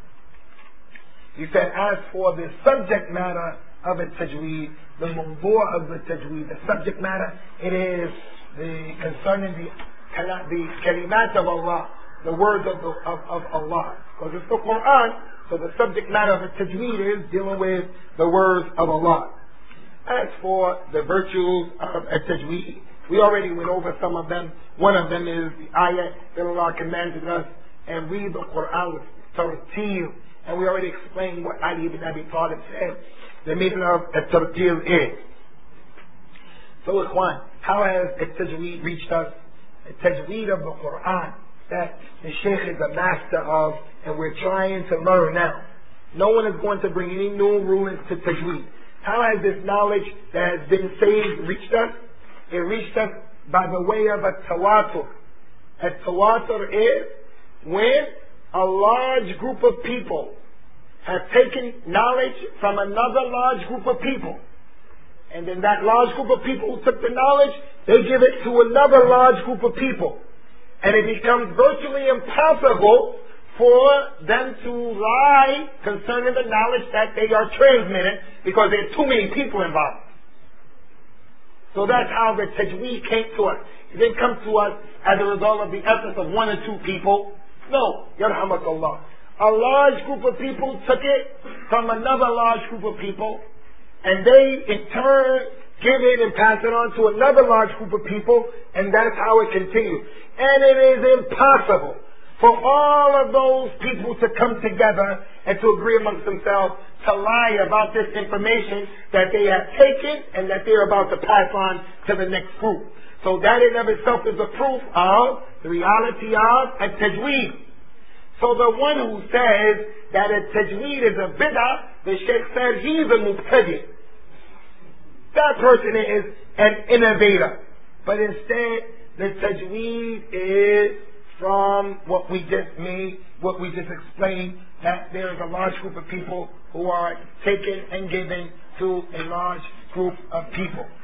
He said, as for the subject matter of a tajweed, the mawdu' of the tajweed, the subject matter, it is the concerning the, the kalimat of Allah, the words of, the, of, of Allah. Because it's the Quran, so the subject matter of the tajweed is dealing with the words of Allah. As for the virtues of a tajweed, we already went over some of them. One of them is the ayah that Allah commanded us and read the Quran with tartil. And we already explained what Ali ibn Abi Talib said. The meaning of a tartil is. So, Ikhwan, how has a tajweed reached us? A tajweed of the Quran that the Shaykh is a master of, and we're trying to learn now. No one is going to bring any new rulings to tajweed. How has this knowledge that has been saved reached us? It reached us by the way of a tawatur. A tawatur is when a large group of people have taken knowledge from another large group of people. And then that large group of people who took the knowledge, they give it to another large group of people. And it becomes virtually impossible for them to lie concerning the knowledge that they are transmitting, because there are too many people involved. So that's how the tajweed came to us. It didn't come to us as a result of the efforts of one or two people. No, yarhamakallah. A large group of people took it from another large group of people, and they in turn give it and pass it on to another large group of people, and that's how it continues. And it is impossible for all of those people to come together and to agree amongst themselves to lie about this information that they have taken and that they're about to pass on to the next group. So that in of itself is a proof of the reality of a tajweed. So the one who says that a tajweed is a bid'ah, the Shaykh said he's a mubtadi'. That person is an innovator. But instead, the tajweed is from what we just made, what we just explained, that there is a large group of people who are taken and given to a large group of people.